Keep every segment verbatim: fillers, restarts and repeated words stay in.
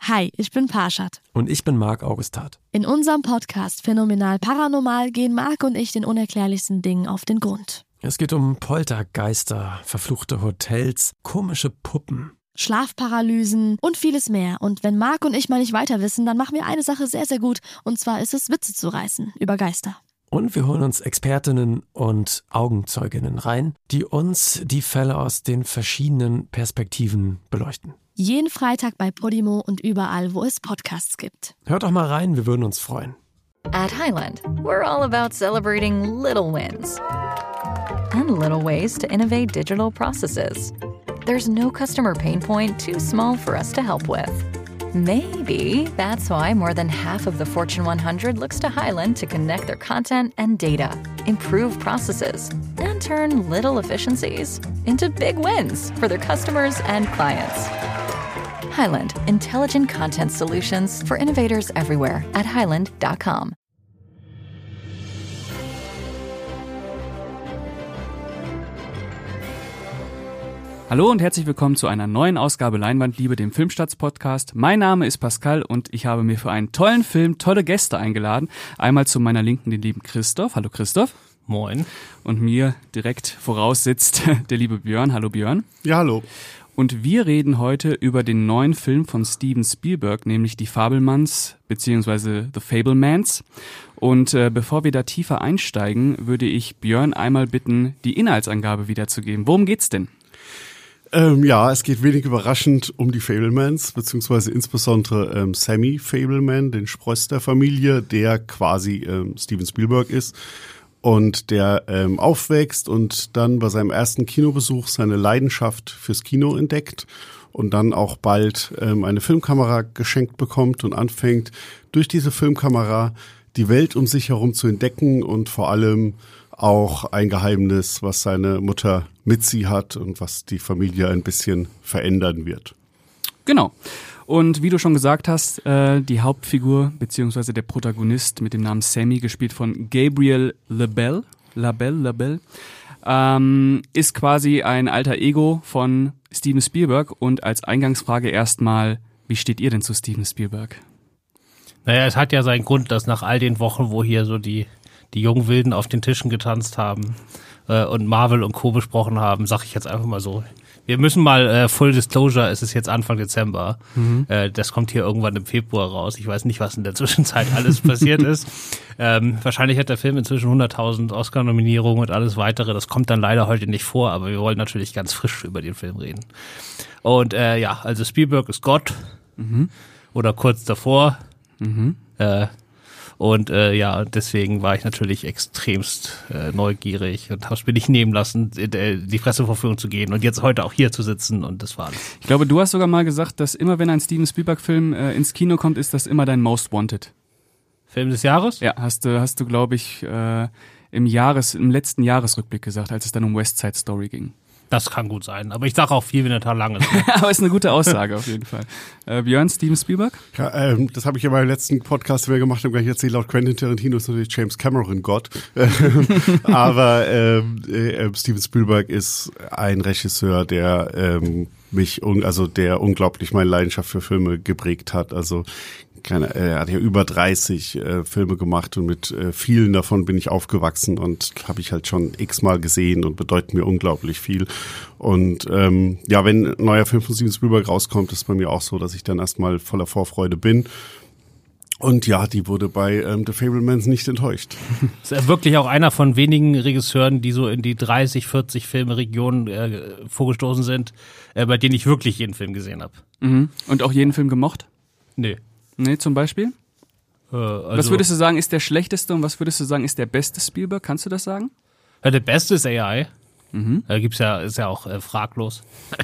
Hi, ich bin Parshad. Und ich bin Marc Augustat. In unserem Podcast Phänomenal Paranormal gehen Marc und ich den unerklärlichsten Dingen auf den Grund. Es geht um Poltergeister, verfluchte Hotels, komische Puppen, Schlafparalysen und vieles mehr. Und wenn Marc und ich mal nicht weiter wissen, dann machen wir eine Sache sehr, sehr gut. Und zwar ist es, Witze zu reißen über Geister. Und wir holen uns Expertinnen und Augenzeuginnen rein, die uns die Fälle aus den verschiedenen Perspektiven beleuchten. Jeden Freitag bei Podimo und überall, wo es Podcasts gibt. Hört doch mal rein, wir würden uns freuen. At Highland, we're all about celebrating little wins and little ways to innovate digital processes. There's no customer pain point too small for us to help with. Maybe that's why more than half of the Fortune one hundred looks to Highland to connect their content and data, improve processes, and turn little efficiencies into big wins for their customers and clients. Highland, intelligent content solutions for innovators everywhere at highland dot com. Hallo und herzlich willkommen zu einer neuen Ausgabe Leinwandliebe, dem Filmstarts-Podcast. Mein Name ist Pascal und ich habe mir für einen tollen Film tolle Gäste eingeladen. Einmal zu meiner Linken den lieben Christoph. Hallo Christoph. Moin. Und mir direkt voraus sitzt der liebe Björn. Hallo Björn. Ja, hallo. Und wir reden heute über den neuen Film von Steven Spielberg, nämlich Die Fabelmanns bzw. The Fabelmans. Und äh, bevor wir da tiefer einsteigen, würde ich Björn einmal bitten, die Inhaltsangabe wiederzugeben. Worum geht's denn? Ähm, ja, es geht wenig überraschend um die Fabelmans, beziehungsweise insbesondere ähm, Sammy Fabelman, den Spross der Familie, der quasi ähm, Steven Spielberg ist und der ähm, aufwächst und dann bei seinem ersten Kinobesuch seine Leidenschaft fürs Kino entdeckt und dann auch bald ähm, eine Filmkamera geschenkt bekommt und anfängt, durch diese Filmkamera die Welt um sich herum zu entdecken und vor allem auch ein Geheimnis, was seine Mutter mit sie hat und was die Familie ein bisschen verändern wird. Genau. Und wie du schon gesagt hast, äh, die Hauptfigur bzw. der Protagonist mit dem Namen Sammy, gespielt von Gabriel LaBelle, LaBelle, LaBelle, ähm, ist quasi ein alter Ego von Steven Spielberg. Und als Eingangsfrage erstmal, wie steht ihr denn zu Steven Spielberg? Naja, es hat ja seinen Grund, dass nach all den Wochen, wo hier so die die jungen Wilden auf den Tischen getanzt haben äh, und Marvel und Co. besprochen haben, sag ich jetzt einfach mal so. Wir müssen mal, äh, Full Disclosure, es ist jetzt Anfang Dezember, mhm. äh, das kommt hier irgendwann im Februar raus. Ich weiß nicht, was in der Zwischenzeit alles passiert ist. Ähm, wahrscheinlich hat der Film inzwischen hunderttausend Oscar-Nominierungen und alles weitere. Das kommt dann leider heute nicht vor, aber wir wollen natürlich ganz frisch über den Film reden. Und äh, ja, also Spielberg ist Gott mhm. oder kurz davor. Mhm. Äh, Und äh, ja, deswegen war ich natürlich extremst äh, neugierig und habe es mir nicht nehmen lassen, die Pressevorführung zu gehen und jetzt heute auch hier zu sitzen und das war alles. Ich glaube, du hast sogar mal gesagt, dass immer wenn ein Steven Spielberg-Film äh, ins Kino kommt, ist das immer dein Most Wanted. Film des Jahres? Ja, hast du, hast du glaube ich, äh, im Jahres, im letzten Jahresrückblick gesagt, als es dann um West Side Story ging. Das kann gut sein, aber ich sage auch viel, wenn der Tag lang ist. Aber ist eine gute Aussage auf jeden Fall. Äh, Björn, Steven Spielberg? Ja, ähm, das habe ich ja beim letzten Podcast, den wir gemacht haben, gleich erzählt. Laut Quentin Tarantino ist natürlich James Cameron Gott. Aber ähm, äh, Steven Spielberg ist ein Regisseur, der ähm, mich, un- also der unglaublich meine Leidenschaft für Filme geprägt hat. Also Keine, er hat ja über dreißig äh, Filme gemacht und mit äh, vielen davon bin ich aufgewachsen und habe ich halt schon x-mal gesehen und bedeuten mir unglaublich viel. Und ähm, ja, wenn ein neuer Film von Steven Spielberg rauskommt, ist es bei mir auch so, dass ich dann erstmal voller Vorfreude bin. Und ja, die wurde bei ähm, The Fabelmans nicht enttäuscht. Ist er wirklich auch einer von wenigen Regisseuren, die so in die dreißig, vierzig Filme-Regionen äh, vorgestoßen sind, äh, bei denen ich wirklich jeden Film gesehen habe. Mhm. Und auch jeden Film gemocht? Nee. Nee, zum Beispiel? Äh, also was würdest du sagen, ist der schlechteste und was würdest du sagen, ist der beste Spielberg? Kannst du das sagen? Ja, der beste ist A I. Mhm. Da gibt's ja, ist ja auch äh, fraglos.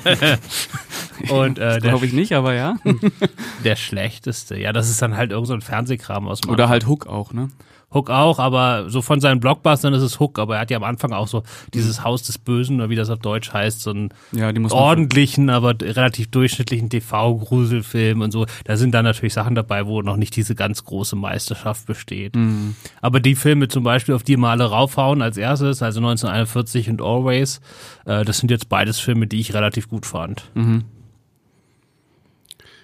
Und äh, glaube ich nicht, aber ja. Der schlechteste, ja, das ist dann halt irgend so ein Fernsehkram aus dem Oder halt Hook auch, ne? Hook auch, aber so von seinen Blockbustern ist es Hook, aber er hat ja am Anfang auch so dieses Haus des Bösen, oder wie das auf Deutsch heißt, so einen ja, die muss ordentlichen, aber relativ durchschnittlichen T V-Gruselfilm und so. Da sind dann natürlich Sachen dabei, wo noch nicht diese ganz große Meisterschaft besteht. Mhm. Aber die Filme zum Beispiel, auf die wir alle raufhauen als erstes, also neunzehnhunderteinundvierzig und Always, äh, das sind jetzt beides Filme, die ich relativ gut fand. Mhm.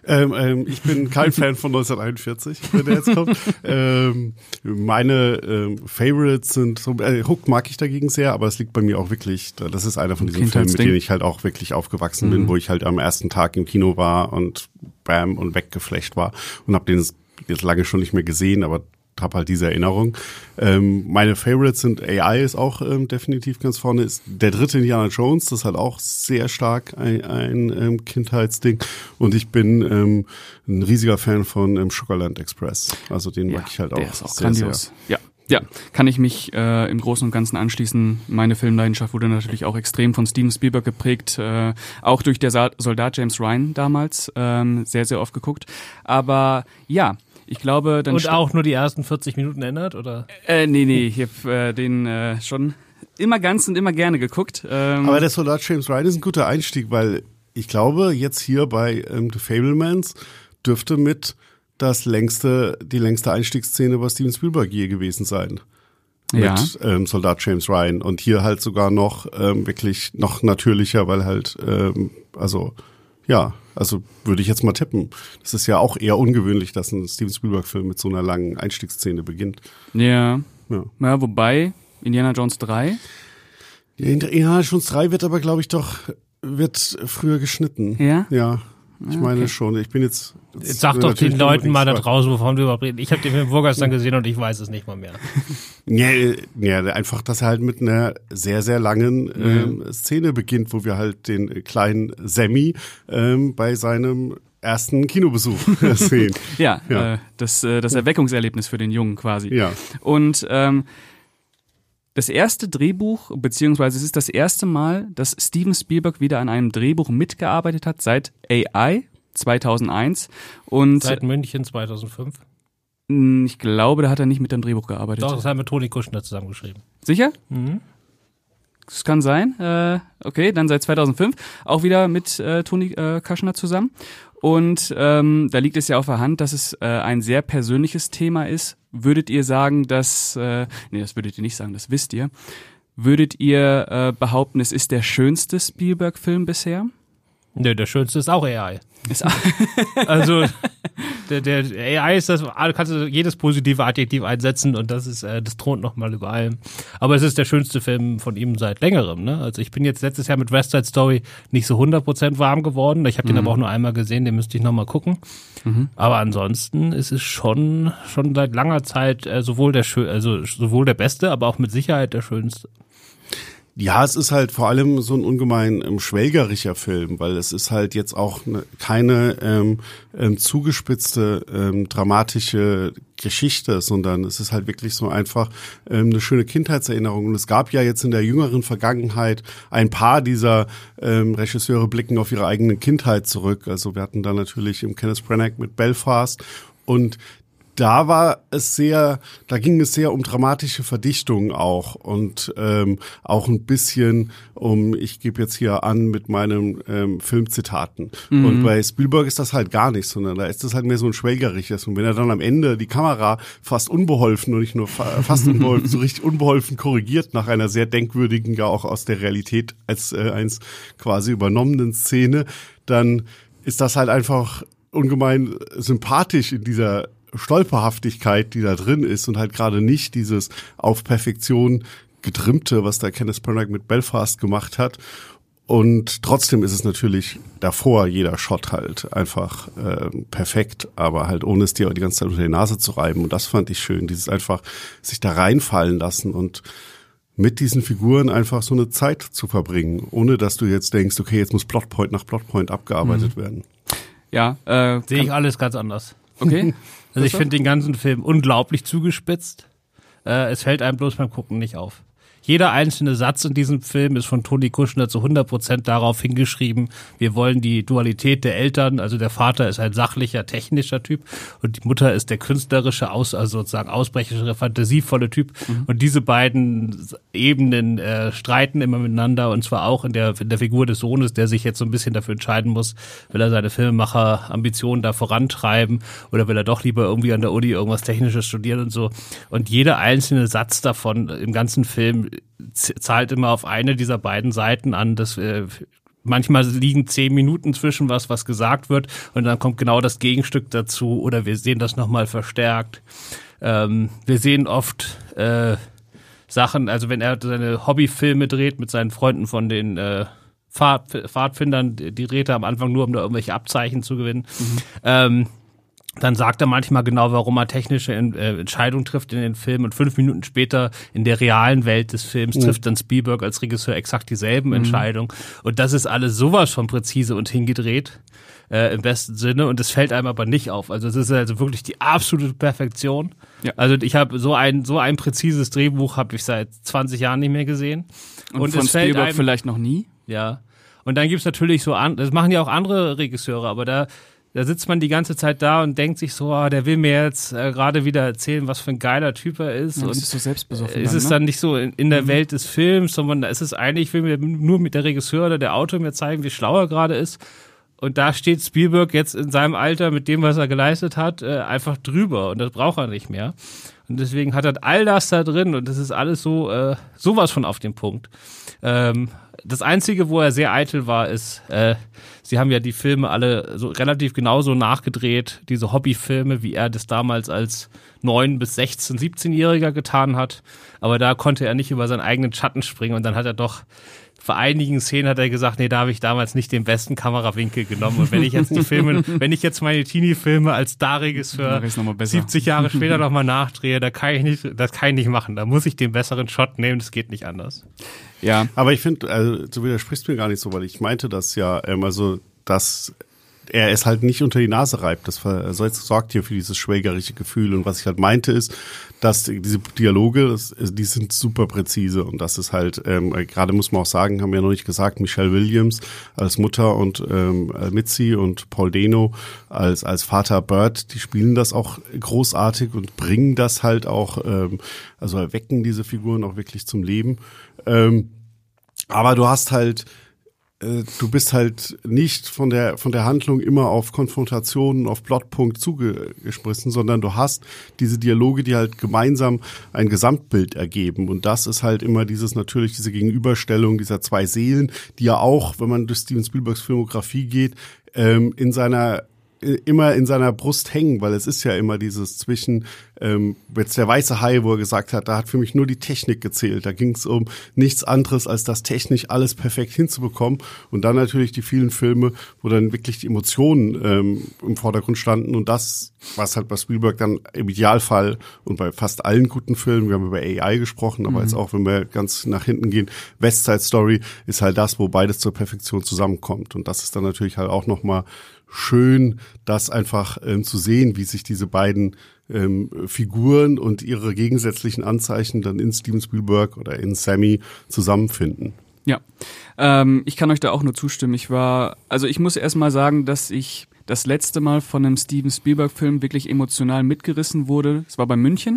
Ähm, ähm, ich bin kein Fan von neunzehnhunderteinundvierzig, wenn der jetzt kommt. ähm, meine ähm, Favorites sind, so, äh, Hook mag ich dagegen sehr, aber es liegt bei mir auch wirklich, das ist einer von diesen Filmen, mit denen ich halt auch wirklich aufgewachsen mhm. bin, wo ich halt am ersten Tag im Kino war und bam und weggeflasht war und habe den jetzt lange schon nicht mehr gesehen, aber habe halt diese Erinnerung. Ähm, meine Favorites sind A I ist auch ähm, definitiv ganz vorne. Ist der dritte Indiana Jones, das ist halt auch sehr stark ein, ein ähm, Kindheitsding. Und ich bin ähm, ein riesiger Fan von ähm, Sugarland Express. Also den ja, mag ich halt auch, der ist auch sehr, grandios. sehr. Ja. Ja, kann ich mich äh, im Großen und Ganzen anschließen. Meine Filmleidenschaft wurde natürlich auch extrem von Steven Spielberg geprägt, äh, auch durch der Sa- Soldat James Ryan damals, ähm, sehr, sehr oft geguckt. Aber ja, ich glaube, dann und auch nur die ersten vierzig Minuten ändert, oder? Äh, nee, nee, ich hab äh, den äh, schon immer ganz und immer gerne geguckt. Ähm, Aber der Soldat James Ryan ist ein guter Einstieg, weil ich glaube, jetzt hier bei ähm, The Fabelmans dürfte mit das längste, die längste Einstiegsszene bei Steven Spielberg je gewesen sein. Ja. Mit ähm, Soldat James Ryan. Und hier halt sogar noch ähm, wirklich noch natürlicher, weil halt, ähm, also ja, also würde ich jetzt mal tippen. Das ist ja auch eher ungewöhnlich, dass ein Steven Spielberg-Film mit so einer langen Einstiegsszene beginnt. Ja. Ja, ja wobei, Indiana Jones drei. Ja, Indiana Jones drei wird aber, glaube ich, doch, wird früher geschnitten. Ja? Ja, ich okay. meine schon. Ich bin jetzt... Jetzt sag doch den Leuten mal da draußen, wovon wir überhaupt reden. Ich habe den Film vorgestern gesehen und ich weiß es nicht mal mehr. Ja, ja, einfach, dass er halt mit einer sehr, sehr langen ähm, Szene beginnt, wo wir halt den kleinen Sammy ähm, bei seinem ersten Kinobesuch sehen. Ja, ja. Äh, das, äh, das Erweckungserlebnis für den Jungen quasi. Ja. Und ähm, das erste Drehbuch, beziehungsweise es ist das erste Mal, dass Steven Spielberg wieder an einem Drehbuch mitgearbeitet hat seit A I zweitausendeins. Und seit München zweitausendfünf. Ich glaube, da hat er nicht mit dem Drehbuch gearbeitet. Doch, das haben wir Toni Kushner zusammengeschrieben. Sicher? Mhm. Das kann sein. Äh, okay, dann seit zweitausendfünf auch wieder mit äh, Toni äh, Kushner zusammen. Und ähm, da liegt es ja auf der Hand, dass es äh, ein sehr persönliches Thema ist. Würdet ihr sagen, dass, äh, nee, das würdet ihr nicht sagen, das wisst ihr. Würdet ihr äh, behaupten, es ist der schönste Spielberg-Film bisher? Nö, der schönste ist auch A I. Ist also der, der A I ist das, kannst du jedes positive Adjektiv einsetzen und das ist, äh, das thront nochmal über allem. Aber es ist der schönste Film von ihm seit längerem, ne? Also ich bin jetzt letztes Jahr mit West Side Story nicht so hundert Prozent warm geworden. Ich habe den mhm. aber auch nur einmal gesehen, den müsste ich nochmal gucken. Mhm. Aber ansonsten ist es schon, schon seit langer Zeit äh, sowohl der schön, also sowohl der beste, aber auch mit Sicherheit der schönste. Ja, es ist halt vor allem so ein ungemein ähm, schwelgerischer Film, weil es ist halt jetzt auch ne, keine ähm, ähm, zugespitzte, ähm, dramatische Geschichte, sondern es ist halt wirklich so einfach ähm, eine schöne Kindheitserinnerung. Und es gab ja jetzt in der jüngeren Vergangenheit ein paar dieser ähm, Regisseure blicken auf ihre eigene Kindheit zurück. Also wir hatten da natürlich im Kenneth Branagh mit Belfast und da war es sehr, da ging es sehr um dramatische Verdichtung auch und ähm, auch ein bisschen um, ich gebe jetzt hier an mit meinen ähm, Filmzitaten. Mhm. Und bei Spielberg ist das halt gar nicht, sondern da ist das halt mehr so ein schwelgerisches. Und wenn er dann am Ende die Kamera fast unbeholfen und nicht nur fa- fast unbeholfen, so richtig unbeholfen korrigiert nach einer sehr denkwürdigen, ja auch aus der Realität als äh, eins quasi übernommenen Szene, dann ist das halt einfach ungemein sympathisch in dieser Stolperhaftigkeit, die da drin ist und halt gerade nicht dieses auf Perfektion getrimmte, was da Kenneth Branagh mit Belfast gemacht hat. Und trotzdem ist es natürlich davor jeder Shot halt einfach äh, perfekt, aber halt ohne es dir die ganze Zeit unter die Nase zu reiben. Und das fand ich schön, dieses einfach sich da reinfallen lassen und mit diesen Figuren einfach so eine Zeit zu verbringen, ohne dass du jetzt denkst, okay, jetzt muss Plotpoint nach Plotpoint abgearbeitet mhm. werden. Ja, äh, sehe ich alles ganz anders. Okay. Also ich finde den ganzen Film unglaublich zugespitzt. Äh, es fällt einem bloß beim Gucken nicht auf. Jeder einzelne Satz in diesem Film ist von Toni Kushner zu hundert Prozent darauf hingeschrieben, wir wollen die Dualität der Eltern, also der Vater ist ein sachlicher, technischer Typ und die Mutter ist der künstlerische, aus, also sozusagen ausbrecherische, fantasievolle Typ. Mhm. Und diese beiden Ebenen äh, streiten immer miteinander und zwar auch in der, in der Figur des Sohnes, der sich jetzt so ein bisschen dafür entscheiden muss, will er seine Filmemacher-Ambitionen da vorantreiben oder will er doch lieber irgendwie an der Uni irgendwas Technisches studieren und so. Und jeder einzelne Satz davon im ganzen Film zahlt immer auf eine dieser beiden Seiten an, das äh, manchmal liegen zehn Minuten zwischen was, was gesagt wird und dann kommt genau das Gegenstück dazu oder wir sehen das nochmal verstärkt. Ähm, wir sehen oft äh, Sachen, also wenn er seine Hobbyfilme dreht mit seinen Freunden von den äh, Pfad, Pfadfindern, die dreht er am Anfang nur, um da irgendwelche Abzeichen zu gewinnen. Mhm. Ähm, dann sagt er manchmal genau, warum er technische äh, Entscheidungen trifft in den Filmen und fünf Minuten später in der realen Welt des Films mhm. trifft dann Spielberg als Regisseur exakt dieselben mhm. Entscheidungen. Und das ist alles sowas von präzise und hingedreht. Äh, im besten Sinne und es fällt einem aber nicht auf. Also es ist also wirklich die absolute Perfektion. Ja. Also ich habe so ein so ein präzises Drehbuch habe ich seit zwanzig Jahren nicht mehr gesehen. Und, und von es fällt Spielberg einem, vielleicht noch nie? Ja. Und dann gibt's natürlich so an, das machen ja auch andere Regisseure, aber da da sitzt man die ganze Zeit da und denkt sich so, ah, der will mir jetzt äh, gerade wieder erzählen, was für ein geiler Typ er ist. Ja, und das ist so selbstbesoffen. Ist dann, es ne? dann nicht so in, in der mhm. Welt des Films, sondern da ist es eigentlich, will mir nur mit der Regisseur oder der Autor mir zeigen, wie schlau er gerade ist. Und da steht Spielberg jetzt in seinem Alter mit dem, was er geleistet hat, äh, einfach drüber. Und das braucht er nicht mehr. Und deswegen hat er all das da drin und das ist alles so äh, sowas von auf dem Punkt. Ähm, das Einzige, wo er sehr eitel war, ist, äh, sie haben ja die Filme alle so relativ genauso nachgedreht, diese Hobbyfilme, wie er das damals als neun bis sechzehn, siebzehnjähriger getan hat. Aber da konnte er nicht über seinen eigenen Schatten springen und dann hat er doch für einigen Szenen hat er gesagt, nee, da habe ich damals nicht den besten Kamerawinkel genommen. Und wenn ich jetzt die Filme, wenn ich jetzt meine Teenie-Filme als Starregisseur siebzig Jahre später nochmal nachdrehe, da kann ich nicht, das kann ich nicht machen. Da muss ich den besseren Shot nehmen, das geht nicht anders. Ja. Aber ich finde, also du widersprichst mir gar nicht so, weil ich meinte das ja, ähm, also, dass er es halt nicht unter die Nase reibt. Das sorgt hier für dieses schwägerische Gefühl. Und was ich halt meinte ist, dass diese Dialoge, das, die sind super präzise. Und das ist halt, ähm, gerade muss man auch sagen, haben wir ja noch nicht gesagt, Michelle Williams als Mutter und ähm, Mitzi und Paul Dano als als Vater Bert, die spielen das auch großartig und bringen das halt auch, ähm, also erwecken diese Figuren auch wirklich zum Leben. Ähm, aber du hast halt Du bist halt nicht von der von der Handlung immer auf Konfrontationen, auf Plotpunkt zugesprissen, sondern du hast diese Dialoge, die halt gemeinsam ein Gesamtbild ergeben. Und das ist halt immer dieses natürlich diese Gegenüberstellung dieser zwei Seelen, die ja auch, wenn man durch Steven Spielbergs Filmografie geht, ähm, in seiner immer in seiner Brust hängen, weil es ist ja immer dieses zwischen, ähm, jetzt der weiße Hai, wo er gesagt hat, da hat für mich nur die Technik gezählt, da ging es um nichts anderes, als das technisch alles perfekt hinzubekommen und dann natürlich die vielen Filme, wo dann wirklich die Emotionen ähm, im Vordergrund standen und das, was halt bei Spielberg dann im Idealfall und bei fast allen guten Filmen, wir haben über A I gesprochen, aber mhm. jetzt auch, wenn wir ganz nach hinten gehen, West Side Story ist halt das, wo beides zur Perfektion zusammenkommt und das ist dann natürlich halt auch nochmal schön, das einfach ähm, zu sehen, wie sich diese beiden ähm, Figuren und ihre gegensätzlichen Anzeichen dann in Steven Spielberg oder in Sammy zusammenfinden. Ja, ähm, ich kann euch da auch nur zustimmen. Ich war, also ich muss erst mal sagen, dass ich das letzte Mal von einem Steven Spielberg-Film wirklich emotional mitgerissen wurde. Es war bei München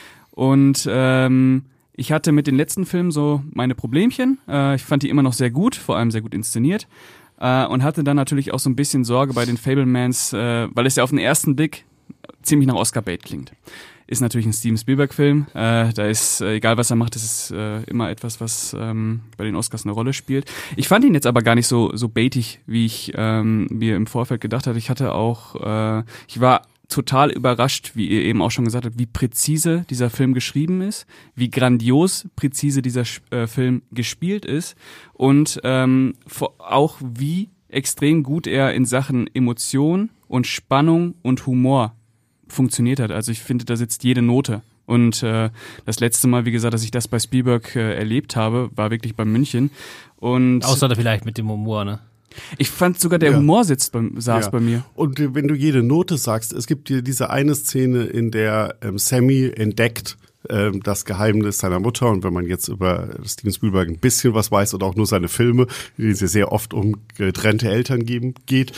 und ähm, ich hatte mit den letzten Filmen so meine Problemchen. Äh, ich fand die immer noch sehr gut, vor allem sehr gut inszeniert. Uh, und hatte dann natürlich auch so ein bisschen Sorge bei den Fabelmans, äh, weil es ja auf den ersten Blick ziemlich nach Oscar-Bait klingt. Ist natürlich ein Steven Spielberg-Film. Äh, da ist, äh, egal was er macht, das ist äh, immer etwas, was ähm, bei den Oscars eine Rolle spielt. Ich fand ihn jetzt aber gar nicht so so baitig, wie ich ähm, mir im Vorfeld gedacht hatte. Ich hatte auch, äh, ich war total überrascht, wie ihr eben auch schon gesagt habt, wie präzise dieser Film geschrieben ist, wie grandios präzise dieser äh, Film gespielt ist und ähm, auch wie extrem gut er in Sachen Emotion und Spannung und Humor funktioniert hat. Also ich finde, da sitzt jede Note. Und äh, das letzte Mal, wie gesagt, dass ich das bei Spielberg äh, erlebt habe, war wirklich bei München. Und außer da vielleicht mit dem Humor, ne? Ich fand sogar, der ja. Humor sitzt bei, saß ja. bei mir. Und wenn du jede Note sagst, es gibt hier diese eine Szene, in der ähm, Sammy entdeckt ähm, das Geheimnis seiner Mutter. Und wenn man jetzt über Steven Spielberg ein bisschen was weiß oder auch nur seine Filme, in denen es ja sehr oft um getrennte Eltern geben, geht,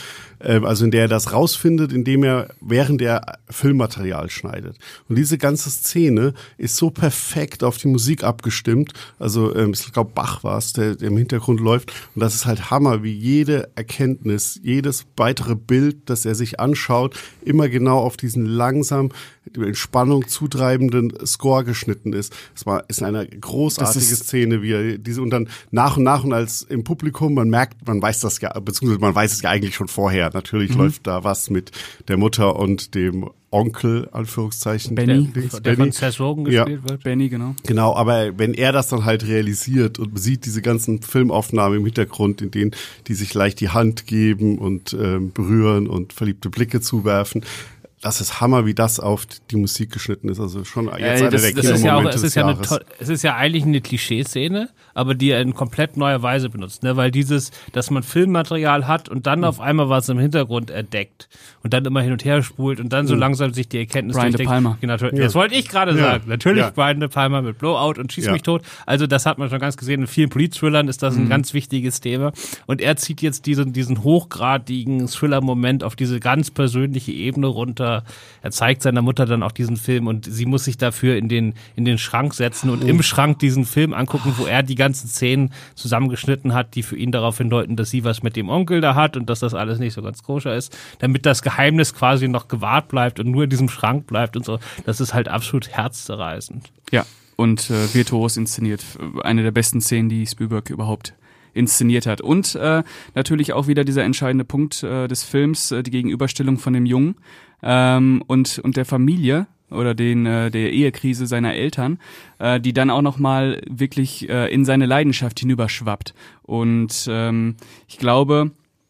Ähm, also in der er das rausfindet, indem er während er Filmmaterial schneidet. Und diese ganze Szene ist so perfekt auf die Musik abgestimmt. Also ähm, ich glaube Bach war es, der, der im Hintergrund läuft. Und das ist halt Hammer, wie jede Erkenntnis, jedes weitere Bild, das er sich anschaut, immer genau auf diesen langsam in Spannung zutreibenden Score geschnitten ist. Es war ist eine großartige ist Szene, wie er diese und dann nach und nach und als im Publikum, man merkt, man weiß das ja, beziehungsweise man weiß es ja eigentlich schon vorher. Natürlich mhm. läuft da was mit der Mutter und dem Onkel, Anführungszeichen. Benny. Der, der, der von Seth Rogen gespielt ja. wird. Benny, genau. Genau, aber wenn er das dann halt realisiert und sieht diese ganzen Filmaufnahmen im Hintergrund, in denen die sich leicht die Hand geben und ähm, berühren und verliebte Blicke zuwerfen, das ist Hammer, wie das auf die Musik geschnitten ist. Also schon jetzt ja, einer das, der das ist ja auch, es des ist ja Jahres. eine, es ist ja eigentlich eine Klischee-Szene, aber die er in komplett neuer Weise benutzt, ne? Weil dieses, dass man Filmmaterial hat und dann mhm. auf einmal was im Hintergrund entdeckt und dann immer hin und her spult und dann so mhm. langsam sich die Erkenntnis Brian De Palma. Genau, ja. Das wollte ich gerade ja. sagen. Natürlich ja. Brian De Palma mit Blowout und Schieß ja. mich tot. Also das hat man schon ganz gesehen. In vielen Polit-Thrillern ist das ein mhm. ganz wichtiges Thema. Und er zieht jetzt diesen, diesen hochgradigen Thriller-Moment auf diese ganz persönliche Ebene runter. Er zeigt seiner Mutter dann auch diesen Film und sie muss sich dafür in den, in den Schrank setzen und im Schrank diesen Film angucken, wo er die ganzen Szenen zusammengeschnitten hat, die für ihn darauf hindeuten, dass sie was mit dem Onkel da hat und dass das alles nicht so ganz koscher ist, damit das Geheimnis quasi noch gewahrt bleibt und nur in diesem Schrank bleibt und so. Das ist halt absolut herzzerreißend. Ja, und äh, virtuos inszeniert. Eine der besten Szenen, die Spielberg überhaupt inszeniert hat. Und äh, natürlich auch wieder dieser entscheidende Punkt äh, des Films, äh, die Gegenüberstellung von dem Jungen ähm, und und der Familie oder den äh, der Ehekrise seiner Eltern, äh, die dann auch noch mal wirklich äh, in seine Leidenschaft hinüberschwappt. Und ähm, ich glaube,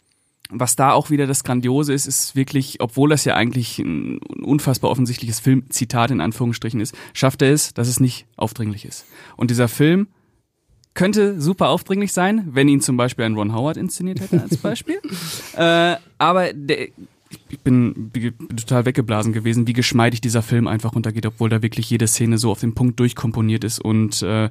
was da auch wieder das Grandiose ist, ist wirklich, obwohl das ja eigentlich ein unfassbar offensichtliches Filmzitat in Anführungsstrichen ist, schafft er es, dass es nicht aufdringlich ist. Und dieser Film könnte super aufdringlich sein, wenn ihn zum Beispiel ein Ron Howard inszeniert hätte als Beispiel. äh, aber der, ich bin, bin total weggeblasen gewesen, wie geschmeidig dieser Film einfach runtergeht, obwohl da wirklich jede Szene so auf den Punkt durchkomponiert ist. Und äh,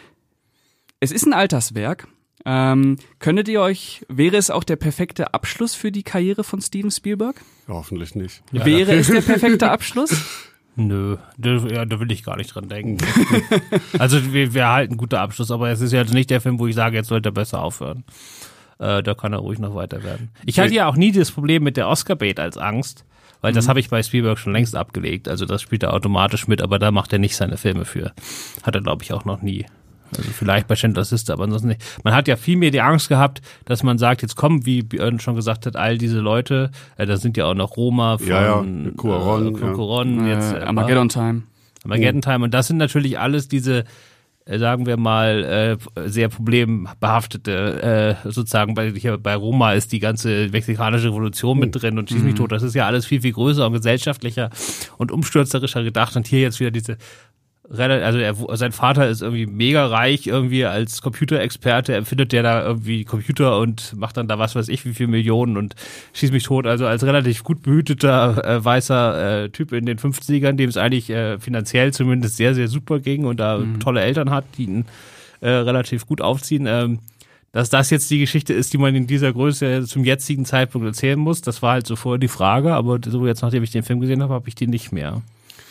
es ist ein Alterswerk. Ähm, könntet ihr euch, wäre es auch der perfekte Abschluss für die Karriere von Steven Spielberg? Ja, hoffentlich nicht. Ja, wäre es der perfekte Abschluss? Nö, da, ja, da will ich gar nicht dran denken. Also wir, wir halten guter Abschluss, aber es ist ja nicht der Film, wo ich sage, jetzt sollte er besser aufhören. Äh, da kann er ruhig noch weiter werden. Ich hatte ja auch nie das Problem mit der Oscar-Bait als Angst, weil mhm. das habe ich bei Spielberg schon längst abgelegt. Also das spielt er automatisch mit, aber da macht er nicht seine Filme für. Hat er, glaube ich, auch noch nie. Also vielleicht bei Schindlers Liste, aber ansonsten nicht. Man hat ja viel mehr die Angst gehabt, dass man sagt, jetzt kommen, wie Björn schon gesagt hat, all diese Leute, äh, da sind ja auch noch Roma von ja, ja. Cuarón, äh, Cuarón, ja. jetzt äh, Armageddon Time. Armageddon Time und das sind natürlich alles diese, äh, sagen wir mal, äh, sehr problembehaftete, äh, sozusagen bei, hier bei Roma ist die ganze mexikanische Revolution mit drin und schieß mich tot. Das ist ja alles viel, viel größer und gesellschaftlicher und umstürzerischer gedacht und hier jetzt wieder diese also er, sein Vater ist irgendwie mega reich, irgendwie als Computerexperte empfindet der da irgendwie Computer und macht dann da was weiß ich wie viel Millionen und schießt mich tot. Also als relativ gut behüteter äh, weißer äh, Typ in den fünfzigern, dem es eigentlich äh, finanziell zumindest sehr, sehr super ging und da mhm. tolle Eltern hat, die ihn äh, relativ gut aufziehen. Ähm, dass das jetzt die Geschichte ist, die man in dieser Größe zum jetzigen Zeitpunkt erzählen muss, das war halt so vorher die Frage, aber so jetzt, nachdem ich den Film gesehen habe, habe ich die nicht mehr.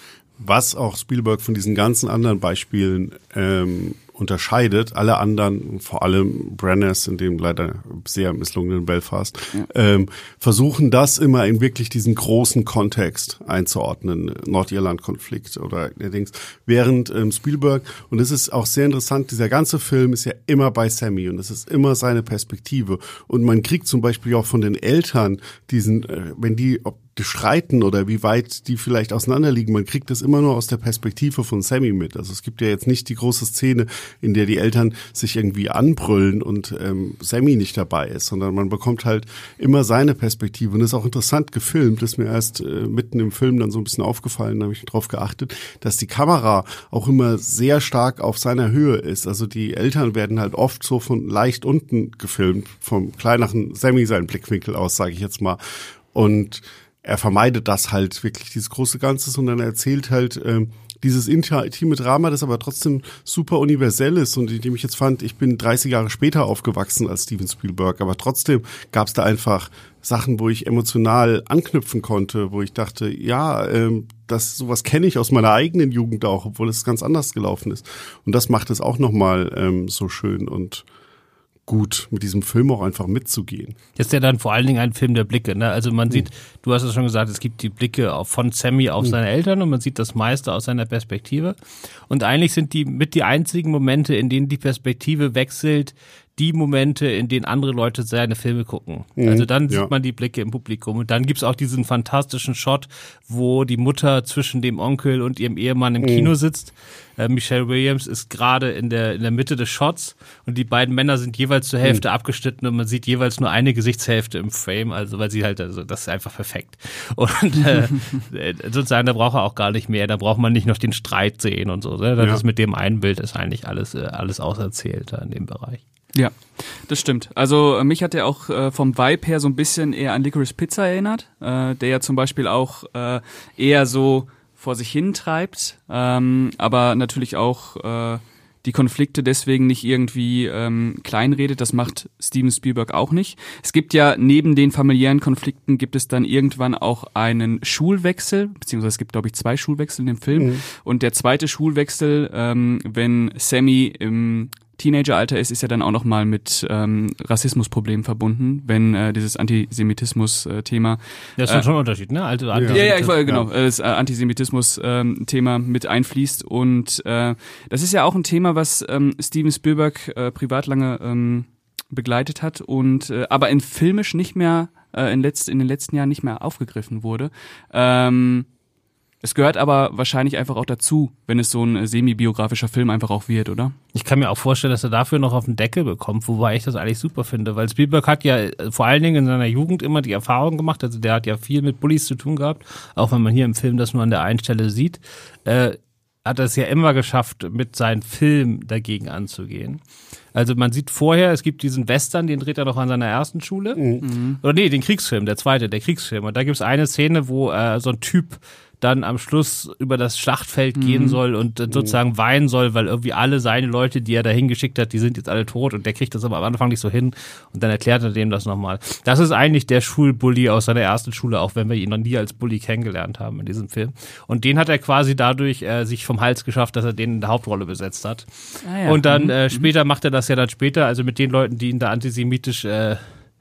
Was auch Spielberg von diesen ganzen anderen Beispielen ähm, unterscheidet, alle anderen, vor allem Brenners, in dem leider sehr misslungenen Belfast, ja. ähm, versuchen das immer in wirklich diesen großen Kontext einzuordnen, Nordirland-Konflikt oder der Dings. Während ähm, Spielberg, und es ist auch sehr interessant, dieser ganze Film ist ja immer bei Sammy und es ist immer seine Perspektive. Und man kriegt zum Beispiel auch von den Eltern diesen, äh, wenn die, ob streiten oder wie weit die vielleicht auseinanderliegen. Man kriegt das immer nur aus der Perspektive von Sammy mit. Also es gibt ja jetzt nicht die große Szene, in der die Eltern sich irgendwie anbrüllen und ähm, Sammy nicht dabei ist, sondern man bekommt halt immer seine Perspektive. Und das ist auch interessant gefilmt. Das ist mir erst äh, mitten im Film dann so ein bisschen aufgefallen, da habe ich drauf geachtet, dass die Kamera auch immer sehr stark auf seiner Höhe ist. Also die Eltern werden halt oft so von leicht unten gefilmt, vom kleineren Sammy seinen Blickwinkel aus, sage ich jetzt mal. Und er vermeidet das halt wirklich, dieses große Ganze, sondern er erzählt halt ähm, dieses intime Drama, das aber trotzdem super universell ist und in dem ich jetzt fand, ich bin dreißig Jahre später aufgewachsen als Steven Spielberg, aber trotzdem gab es da einfach Sachen, wo ich emotional anknüpfen konnte, wo ich dachte, ja, ähm, das sowas kenne ich aus meiner eigenen Jugend auch, obwohl es ganz anders gelaufen ist. Und das macht es auch nochmal ähm, so schön und gut, mit diesem Film auch einfach mitzugehen. Das ist ja dann vor allen Dingen ein Film der Blicke, ne? Also man sieht, mhm. du hast es schon gesagt, es gibt die Blicke auf, von Sammy auf mhm. seine Eltern und man sieht das meiste aus seiner Perspektive. Und eigentlich sind die mit die einzigen Momente, in denen die Perspektive wechselt, die Momente, in denen andere Leute seine Filme gucken. Mhm, also dann sieht ja. man die Blicke im Publikum. Und dann gibt's auch diesen fantastischen Shot, wo die Mutter zwischen dem Onkel und ihrem Ehemann im mhm. Kino sitzt. Äh, Michelle Williams ist gerade in der in der Mitte des Shots und die beiden Männer sind jeweils zur Hälfte mhm. abgeschnitten und man sieht jeweils nur eine Gesichtshälfte im Frame. Also weil sie halt, also das ist einfach perfekt. Und äh, sozusagen, da braucht er auch gar nicht mehr. Da braucht man nicht noch den Streit sehen und so. Ne? Das ja. ist mit dem einen Bild ist eigentlich alles äh, alles auserzählt in dem Bereich. Ja, das stimmt. Also mich hat er auch äh, vom Vibe her so ein bisschen eher an Licorice Pizza erinnert, äh, der ja zum Beispiel auch äh, eher so vor sich hin treibt, ähm, aber natürlich auch äh, die Konflikte deswegen nicht irgendwie ähm, kleinredet. Das macht Steven Spielberg auch nicht. Es gibt ja neben den familiären Konflikten gibt es dann irgendwann auch einen Schulwechsel, beziehungsweise es gibt, glaube ich, zwei Schulwechsel in dem Film. Mhm. Und der zweite Schulwechsel, ähm, wenn Sammy im Teenageralter ist, ist ja dann auch nochmal mit ähm, Rassismusproblemen verbunden, wenn äh, dieses Antisemitismus-Thema. Das ist äh, schon ein Unterschied, ne? Also ja, ja, ich wollte genau, ja. das äh, Antisemitismus-Thema ähm, mit einfließt. Und äh, das ist ja auch ein Thema, was ähm, Steven Spielberg äh, privat lange ähm, begleitet hat und äh, aber in filmisch nicht mehr, äh, in, letzt, in den letzten Jahren nicht mehr aufgegriffen wurde. Ähm, Es gehört aber wahrscheinlich einfach auch dazu, wenn es so ein semi-biografischer Film einfach auch wird, oder? Ich kann mir auch vorstellen, dass er dafür noch auf den Deckel bekommt, wobei ich das eigentlich super finde, weil Spielberg hat ja vor allen Dingen in seiner Jugend immer die Erfahrung gemacht, also der hat ja viel mit Bullies zu tun gehabt, auch wenn man hier im Film das nur an der einen Stelle sieht, äh, hat er es ja immer geschafft, mit seinem Film dagegen anzugehen. Also man sieht vorher, es gibt diesen Western, den dreht er noch an seiner ersten Schule. Mhm. Oder nee, den Kriegsfilm, der zweite, der Kriegsfilm. Und da gibt es eine Szene, wo äh, so ein Typ dann am Schluss über das Schlachtfeld mhm. gehen soll und sozusagen weinen soll, weil irgendwie alle seine Leute, die er da hingeschickt hat, die sind jetzt alle tot und der kriegt das aber am Anfang nicht so hin und dann erklärt er dem das nochmal. Das ist eigentlich der Schulbully aus seiner ersten Schule, auch wenn wir ihn noch nie als Bully kennengelernt haben in diesem Film. Und den hat er quasi dadurch äh, sich vom Hals geschafft, dass er den in der Hauptrolle besetzt hat. Ah, ja. Und dann mhm. äh, später macht er das ja dann später, also mit den Leuten, die ihn da antisemitisch äh,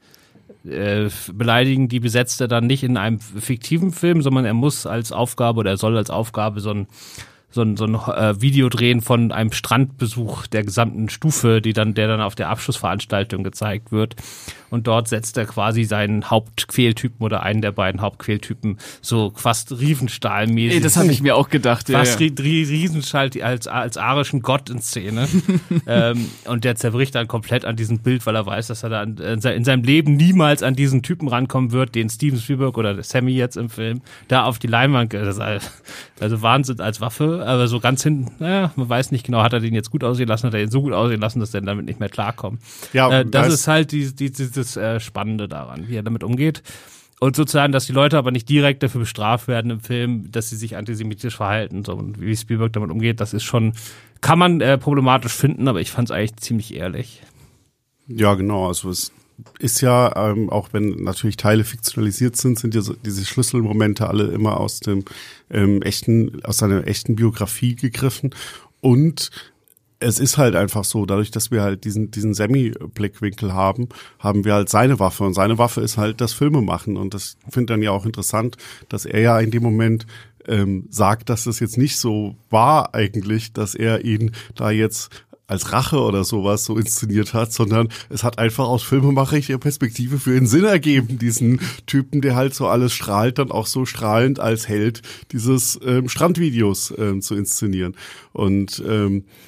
Äh, beleidigen, die besetzt er dann nicht in einem fiktiven Film, sondern er muss als Aufgabe oder er soll als Aufgabe so ein so ein, so ein äh, Video drehen von einem Strandbesuch der gesamten Stufe, die dann, der dann auf der Abschlussveranstaltung gezeigt wird. Und dort setzt er quasi seinen Hauptquältypen oder einen der beiden Hauptquältypen so fast Riefenstahlmäßig. Ey, das habe ich mir auch gedacht. Ja, fast ja. Riesenstahl als, als arischen Gott in Szene. ähm, und der zerbricht dann komplett an diesem Bild, weil er weiß, dass er da an, in seinem Leben niemals an diesen Typen rankommen wird, den Steven Spielberg oder Sammy jetzt im Film da auf die Leinwand, also, also Wahnsinn als Waffe. Aber so ganz hinten, naja, man weiß nicht genau, hat er den jetzt gut aussehen lassen, hat er ihn so gut aussehen lassen, dass er damit nicht mehr klarkommt. Ja, äh, das ist halt die, die, dieses äh, Spannende daran, wie er damit umgeht. Und sozusagen, dass die Leute aber nicht direkt dafür bestraft werden im Film, dass sie sich antisemitisch verhalten. So, und wie Spielberg damit umgeht, das ist schon, kann man äh, problematisch finden, aber ich fand es eigentlich ziemlich ehrlich. Ja, genau, also es ist ja, ähm, auch wenn natürlich Teile fiktionalisiert sind, sind ja so diese Schlüsselmomente alle immer aus dem ähm, echten, aus seiner echten Biografie gegriffen. Und es ist halt einfach so, dadurch, dass wir halt diesen diesen Semi-Blickwinkel haben, haben wir halt seine Waffe. Und seine Waffe ist halt das Filmemachen. Und das finde dann ja auch interessant, dass er ja in dem Moment ähm, sagt, dass das jetzt nicht so war eigentlich, dass er ihn da jetzt als Rache oder sowas so inszeniert hat, sondern es hat einfach aus filmemacherischer Perspektive für ihn Sinn ergeben, diesen Typen, der halt so alles strahlt, dann auch so strahlend als Held dieses ähm, Strandvideos ähm, zu inszenieren. Und ähm,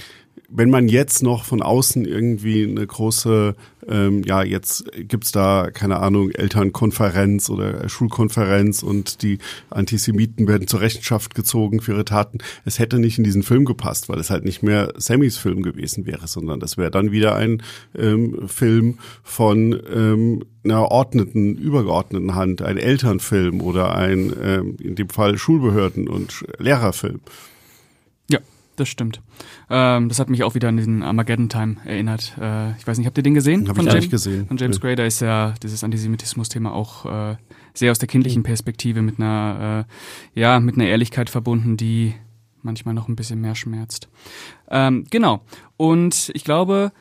wenn man jetzt noch von außen irgendwie eine große, ähm, ja, jetzt gibt's da, keine Ahnung, Elternkonferenz oder Schulkonferenz und die Antisemiten werden zur Rechenschaft gezogen für ihre Taten. Es hätte nicht in diesen Film gepasst, weil es halt nicht mehr Sammys Film gewesen wäre, sondern das wäre dann wieder ein ähm, Film von ähm, einer ordneten, übergeordneten Hand, ein Elternfilm oder ein, ähm, in dem Fall Schulbehörden- und Lehrerfilm. Ja, das stimmt. Ähm, das hat mich auch wieder an diesen Armageddon Time erinnert. Äh, ich weiß nicht, habt ihr den gesehen? Hab ich James, nicht gesehen. Von James Gray, da ist ja dieses Antisemitismus-Thema auch äh, sehr aus der kindlichen Perspektive mit einer, äh, ja, mit einer Ehrlichkeit verbunden, die manchmal noch ein bisschen mehr schmerzt. Ähm, genau. Und ich glaube,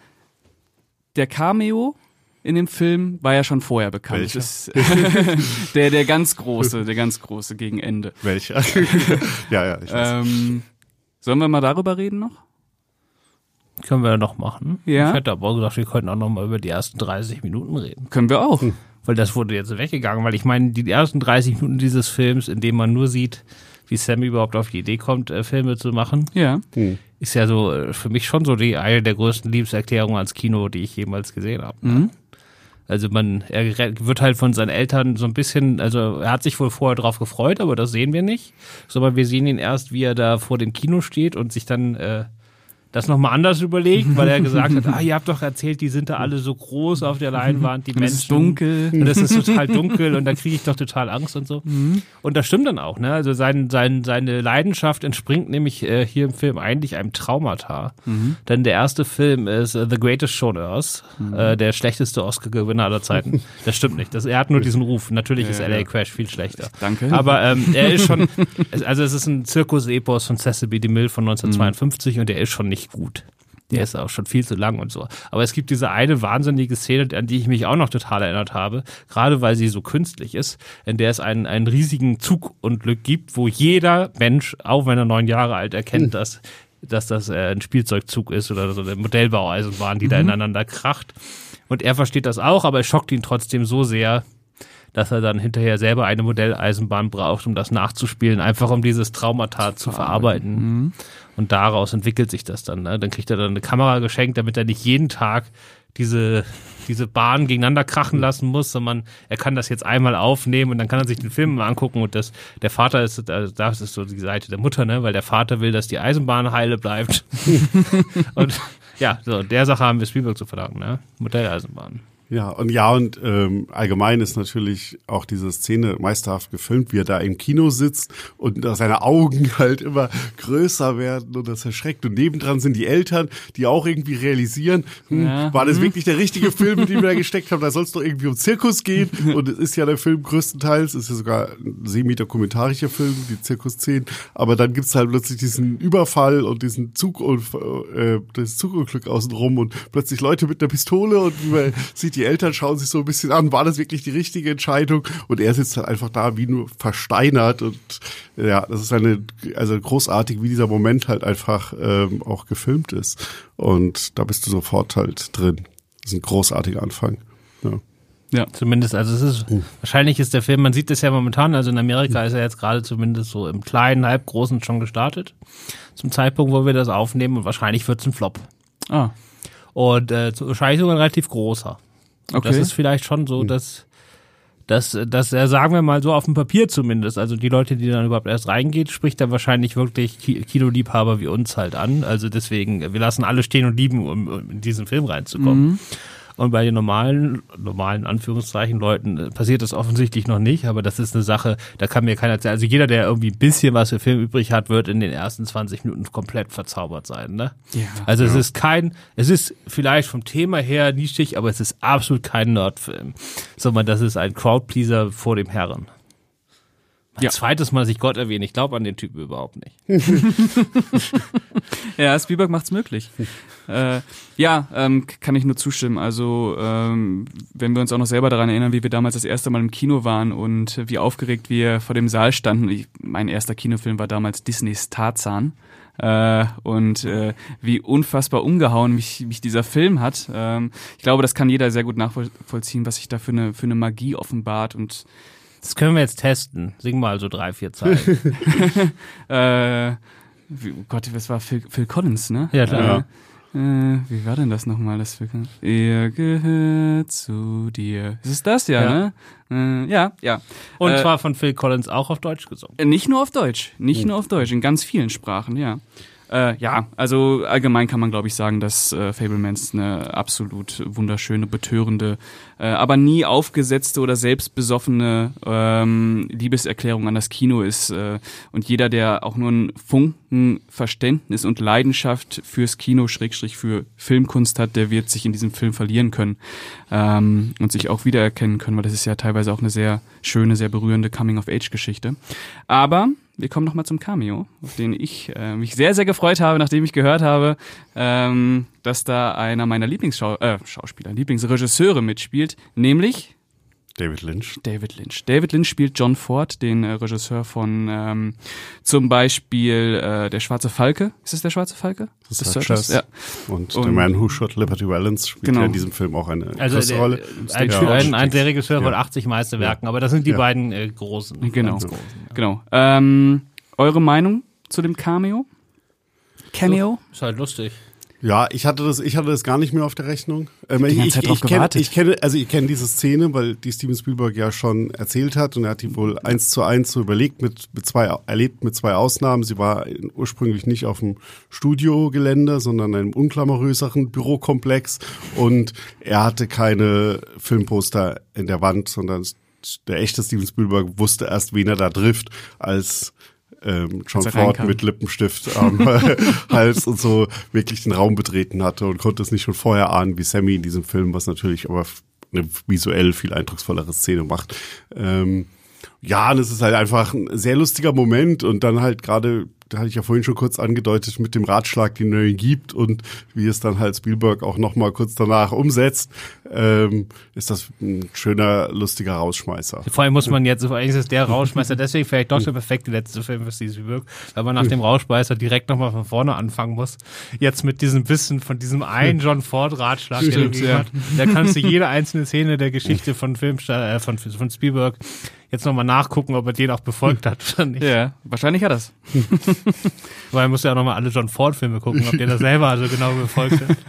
der Cameo in dem Film war ja schon vorher bekannt. Welcher? Das ist der, der ganz große, der ganz große gegen Ende. Welcher? ja, ja, ich weiß. Ähm, sollen wir mal darüber reden noch? Können wir noch machen. Ja. Ich hätte aber auch gedacht, wir könnten auch noch mal über die ersten dreißig Minuten reden. Können wir auch. Hm. Weil das wurde jetzt weggegangen, weil ich meine, die ersten dreißig Minuten dieses Films, in dem man nur sieht, wie Sammy überhaupt auf die Idee kommt, äh, Filme zu machen, Ja. Hm. ist ja so äh, für mich schon so die eine der größten Liebeserklärungen ans Kino, die ich jemals gesehen habe. Mhm. Also man, er wird halt von seinen Eltern so ein bisschen, also er hat sich wohl vorher drauf gefreut, aber das sehen wir nicht. Sondern wir sehen ihn erst, wie er da vor dem Kino steht und sich dann äh, das nochmal anders überlegt, weil er gesagt hat, ah, ihr habt doch erzählt, die sind da alle so groß auf der Leinwand, die Und Menschen. es ist dunkel. Und es ist total dunkel und da kriege ich doch total Angst und so. Mhm. Und das stimmt dann auch, ne? Also sein, sein, seine Leidenschaft entspringt nämlich äh, hier im Film eigentlich einem Traumata. Mhm. Denn der erste Film ist uh, The Greatest Show on Earth, Mhm. äh, der schlechteste Oscar-Gewinner aller Zeiten. Das stimmt nicht. Das, er hat nur diesen Ruf. Natürlich Ja, ist L A ja. Crash viel schlechter. Danke. Aber ähm, er ist schon, also es ist ein Zirkus-Epos von Cecil B. DeMille von neunzehnhundertzweiundfünfzig Mhm. und der ist schon nicht gut. Der ist auch schon viel zu lang und so. Aber es gibt diese eine wahnsinnige Szene, an die ich mich auch noch total erinnert habe, gerade weil sie so künstlich ist, in der es einen, einen riesigen Zugunglück gibt, wo jeder Mensch, auch wenn er neun Jahre alt, erkennt, mhm. dass, dass das äh, ein Spielzeugzug ist oder so eine Modellbaueisenbahn, die mhm. da ineinander kracht. Und er versteht das auch, aber es schockt ihn trotzdem so sehr, dass er dann hinterher selber eine Modelleisenbahn braucht, um das nachzuspielen, einfach um dieses Traumata zu verarbeiten. Mhm. Und daraus entwickelt sich das dann. Ne? Dann kriegt er dann eine Kamera geschenkt, damit er nicht jeden Tag diese, diese Bahnen gegeneinander krachen lassen muss, sondern er kann das jetzt einmal aufnehmen und dann kann er sich den Film mal angucken und das, der Vater ist, also das ist so die Seite der Mutter, ne? Weil der Vater will, dass die Eisenbahn heile bleibt. Und ja, so der Sache haben wir Spielberg zu verdanken, ne? Modelleisenbahn. Ja, und ja, und ähm, allgemein ist natürlich auch diese Szene meisterhaft gefilmt, wie er da im Kino sitzt und seine Augen halt immer größer werden und das erschreckt. Und nebendran sind die Eltern, die auch irgendwie realisieren, hm, Ja. war das wirklich der richtige Film, in den wir da gesteckt haben? Da soll es doch irgendwie um Zirkus gehen. Und es ist ja der Film größtenteils, es ist ja sogar ein semi-dokumentarischer Film, die Zirkusszenen. Aber dann gibt's halt plötzlich diesen Überfall und diesen Zug äh, das Zugunglück außenrum und plötzlich Leute mit einer Pistole und man sieht die Eltern schauen sich so ein bisschen an, war das wirklich die richtige Entscheidung? Und er sitzt halt einfach da wie nur versteinert und ja, das ist eine, also großartig, wie dieser Moment halt einfach ähm, auch gefilmt ist. Und da bist du sofort halt drin. Das ist ein großartiger Anfang. Ja. Ja. Zumindest, also es ist, mhm. wahrscheinlich ist der Film, man sieht das ja momentan, also in Amerika ist er jetzt gerade zumindest so im kleinen, halbgroßen schon gestartet. Zum Zeitpunkt, wo wir das aufnehmen und wahrscheinlich wird's ein Flop. Ah. Und äh, wahrscheinlich sogar ein relativ großer. Okay. Das ist vielleicht schon so, dass, dass, dass er, sagen wir mal so auf dem Papier zumindest, also die Leute, die dann überhaupt erst reingeht, spricht er wahrscheinlich wirklich Kinoliebhaber wie uns halt an. Also deswegen, wir lassen alle stehen und lieben, um, um in diesen Film reinzukommen. Mhm. Und bei den normalen, normalen Anführungszeichen Leuten passiert das offensichtlich noch nicht, aber das ist eine Sache, da kann mir keiner erzählen. Also jeder, der irgendwie ein bisschen was für Film übrig hat, wird in den ersten zwanzig Minuten komplett verzaubert sein, ne? Ja. Also ja. es ist kein, es ist vielleicht vom Thema her nischig, aber es ist absolut kein Nerdfilm, sondern das ist ein Crowdpleaser vor dem Herren. Ein ja. zweites Mal sich Gott erwähnen, ich glaube an den Typen überhaupt nicht. Ja, Spielberg macht's möglich. äh, ja, ähm, kann ich nur zustimmen. Also ähm, wenn wir uns auch noch selber daran erinnern, wie wir damals das erste Mal im Kino waren und wie aufgeregt wir vor dem Saal standen. Ich, mein erster Kinofilm war damals Disneys Tarzan. Äh, und äh, wie unfassbar umgehauen mich, mich dieser Film hat. Ähm, ich glaube, das kann jeder sehr gut nachvollziehen, was sich da für eine, für eine Magie offenbart und das können wir jetzt testen. Sing mal so drei, vier Zeilen. äh, wie, oh Gott, was war Phil, Phil Collins, ne? Ja, klar. Äh, Äh, wie war denn das nochmal? Das wir, er gehört zu dir. Ist es das? Ja, Ja. ne? Äh, ja, ja. Und äh, zwar von Phil Collins auch auf Deutsch gesungen. Nicht nur auf Deutsch, nicht Hm. nur auf Deutsch, in ganz vielen Sprachen, ja. Äh, ja, also allgemein kann man, glaube ich, sagen, dass äh, Fabelmans eine absolut wunderschöne, betörende, äh, aber nie aufgesetzte oder selbstbesoffene ähm, Liebeserklärung an das Kino ist. Äh, und jeder, der auch nur einen Funken Verständnis und Leidenschaft fürs Kino, Schrägstrich für Filmkunst hat, der wird sich in diesem Film verlieren können ähm, und sich auch wiedererkennen können, weil das ist ja teilweise auch eine sehr schöne, sehr berührende Coming-of-Age-Geschichte. Aber wir kommen nochmal zum Cameo, auf den ich äh, mich sehr, sehr gefreut habe, nachdem ich gehört habe, ähm, dass da einer meiner Lieblingsschauspieler, äh, Schauspieler, Lieblingsregisseure mitspielt, nämlich David Lynch. David Lynch. David Lynch spielt John Ford, den äh, Regisseur von ähm, zum Beispiel äh, Der Schwarze Falke. Ist es Der Schwarze Falke? Das The ist Searchers? ja. Und, und The Man Who Shot Liberty Valance spielt Genau. ja in diesem Film auch eine Also große der, Rolle. ein, Ja, ein, ein der Regisseur von ja. achtzig Meisterwerken, aber das sind die Ja. beiden äh, großen. Genau. ganz großen, ja. Genau. Ähm, eure Meinung zu dem Cameo? Cameo? Ist halt lustig. Ja, ich hatte das, ich hatte das gar nicht mehr auf der Rechnung. Ähm, die ganze ich Zeit drauf ich kenne, gewartet. ich kenne, also ich kenne diese Szene, weil die Steven Spielberg ja schon erzählt hat und er hat die wohl eins zu eins so überlegt mit, mit zwei, erlebt mit zwei Ausnahmen. Sie war ursprünglich nicht auf dem Studiogelände, sondern in einem unklamoröseren Bürokomplex und er hatte keine Filmposter in der Wand, sondern der echte Steven Spielberg wusste erst, wen er da trifft, als Ähm, John Als er Ford reinkam. mit Lippenstift am Hals und so wirklich den Raum betreten hatte und konnte es nicht schon vorher ahnen, wie Sammy in diesem Film, was natürlich aber eine visuell viel eindrucksvollere Szene macht. Ähm, ja, und es ist halt einfach ein sehr lustiger Moment und dann halt gerade, da hatte ich ja vorhin schon kurz angedeutet, mit dem Ratschlag, den er ihm gibt und wie es dann halt Spielberg auch nochmal kurz danach umsetzt, ähm, ist das ein schöner, lustiger Rausschmeißer. Vor allem muss man jetzt, eigentlich ist es der Rauschmeißer, deswegen vielleicht doch der perfekte letzte Film für Steven Spielberg, weil man nach dem Rauschmeißer direkt nochmal von vorne anfangen muss. Jetzt mit diesem Wissen von diesem einen John Ford Ratschlag, der Stimmt, gegeben ja. hat, da kannst du jede einzelne Szene der Geschichte von Film, äh, von, von Spielberg jetzt nochmal nachgucken, ob er den auch befolgt hat oder nicht. Ja, wahrscheinlich hat das. Weil man muss ja auch nochmal alle John Ford-Filme gucken, ob der das selber so genau befolgt hat.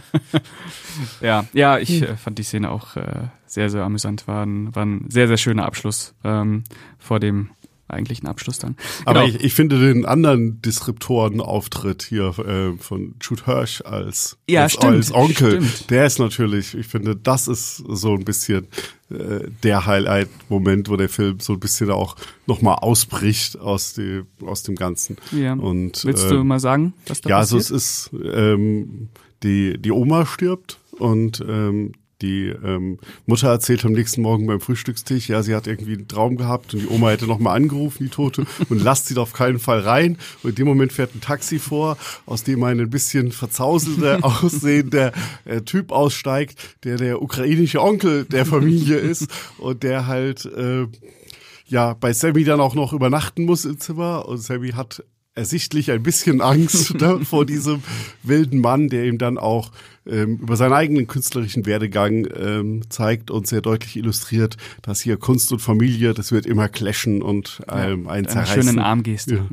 Ja, ja, ich äh, fand die Szene auch äh, sehr, sehr amüsant. War ein, war ein sehr, sehr schöner Abschluss ähm, vor dem eigentlichen Abschluss dann. Aber Genau. ich, ich finde den anderen Disruptoren-Auftritt hier äh, von Jude Hirsch als, Ja, als, stimmt, als Onkel, stimmt. der ist natürlich, ich finde, das ist so ein bisschen äh, der Highlight-Moment, wo der Film so ein bisschen auch nochmal ausbricht aus, die, aus dem Ganzen. Ja. Und, Willst äh, du mal sagen, was da ja, also passiert? es ist, ähm, die, die Oma stirbt und ähm, die ähm, Mutter erzählt am nächsten Morgen beim Frühstückstisch, ja, sie hat irgendwie einen Traum gehabt und die Oma hätte nochmal angerufen, die Tote, und lasst sie doch auf keinen Fall rein. Und in dem Moment fährt ein Taxi vor, aus dem ein ein bisschen verzauselnder aussehender äh, Typ aussteigt, der der ukrainische Onkel der Familie ist und der halt äh, ja bei Sammy dann auch noch übernachten muss im Zimmer. Und Sammy hat ersichtlich ein bisschen Angst ne, vor diesem wilden Mann, der ihm dann auch ähm, über seinen eigenen künstlerischen Werdegang ähm, zeigt und sehr deutlich illustriert, dass hier Kunst und Familie, das wird immer clashen und ähm, einen Eine zerreißen. schönen Armgeste.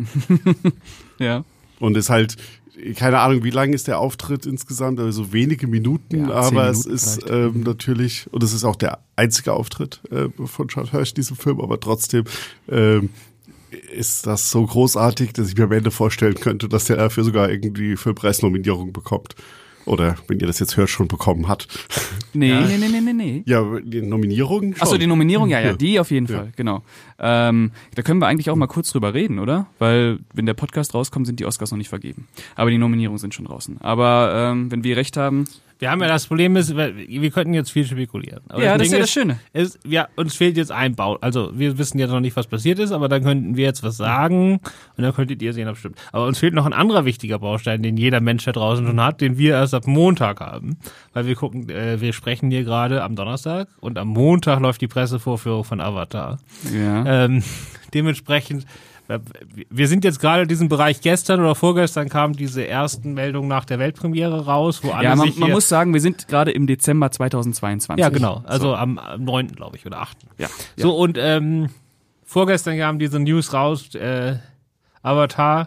Ja. Ja. Und ist halt, keine Ahnung, wie lang ist der Auftritt insgesamt, also so wenige Minuten, Ja, zehn aber es Minuten ist vielleicht. ähm, natürlich, und es ist auch der einzige Auftritt äh, von Jude Hirsch in diesem Film, aber trotzdem ähm, ist das so großartig, dass ich mir am Ende vorstellen könnte, dass der dafür sogar irgendwie Filmpreisnominierung bekommt. Oder, wenn ihr das jetzt hört, schon bekommen hat. Nee, nee, nee, nee, nee, nee. Ja, die Nominierung schon. Achso, die Nominierung, ja, ja, Ja. die auf jeden Ja. Fall, genau. Ähm, da können wir eigentlich auch mal kurz drüber reden, oder? Weil, wenn der Podcast rauskommt, sind die Oscars noch nicht vergeben. Aber die Nominierungen sind schon draußen. Aber ähm, wenn wir recht haben, Wir haben ja das Problem ist, wir wir könnten jetzt viel spekulieren. Aber ja, das ist Ding ja das Schöne. Ist, ja, uns fehlt jetzt ein Bau. Also wir wissen jetzt noch nicht, was passiert ist, aber dann könnten wir jetzt was sagen und dann könntet ihr sehen, ob es stimmt. Aber uns fehlt noch ein anderer wichtiger Baustein, den jeder Mensch da draußen schon hat, den wir erst ab Montag haben. Weil wir gucken, äh, wir sprechen hier gerade am Donnerstag und am Montag läuft die Pressevorführung von Avatar. Ja. Ähm, dementsprechend, äh, wir sind jetzt gerade in diesem Bereich, gestern oder vorgestern kamen diese ersten Meldungen nach der Weltpremiere raus, wo alle Ja, man, sich man hier, muss sagen, wir sind gerade im Dezember zweitausendzweiundzwanzig. ja, genau. Also am, am neunten glaube ich, oder achten Ja. So, und ähm, vorgestern kamen diese News raus, äh, Avatar,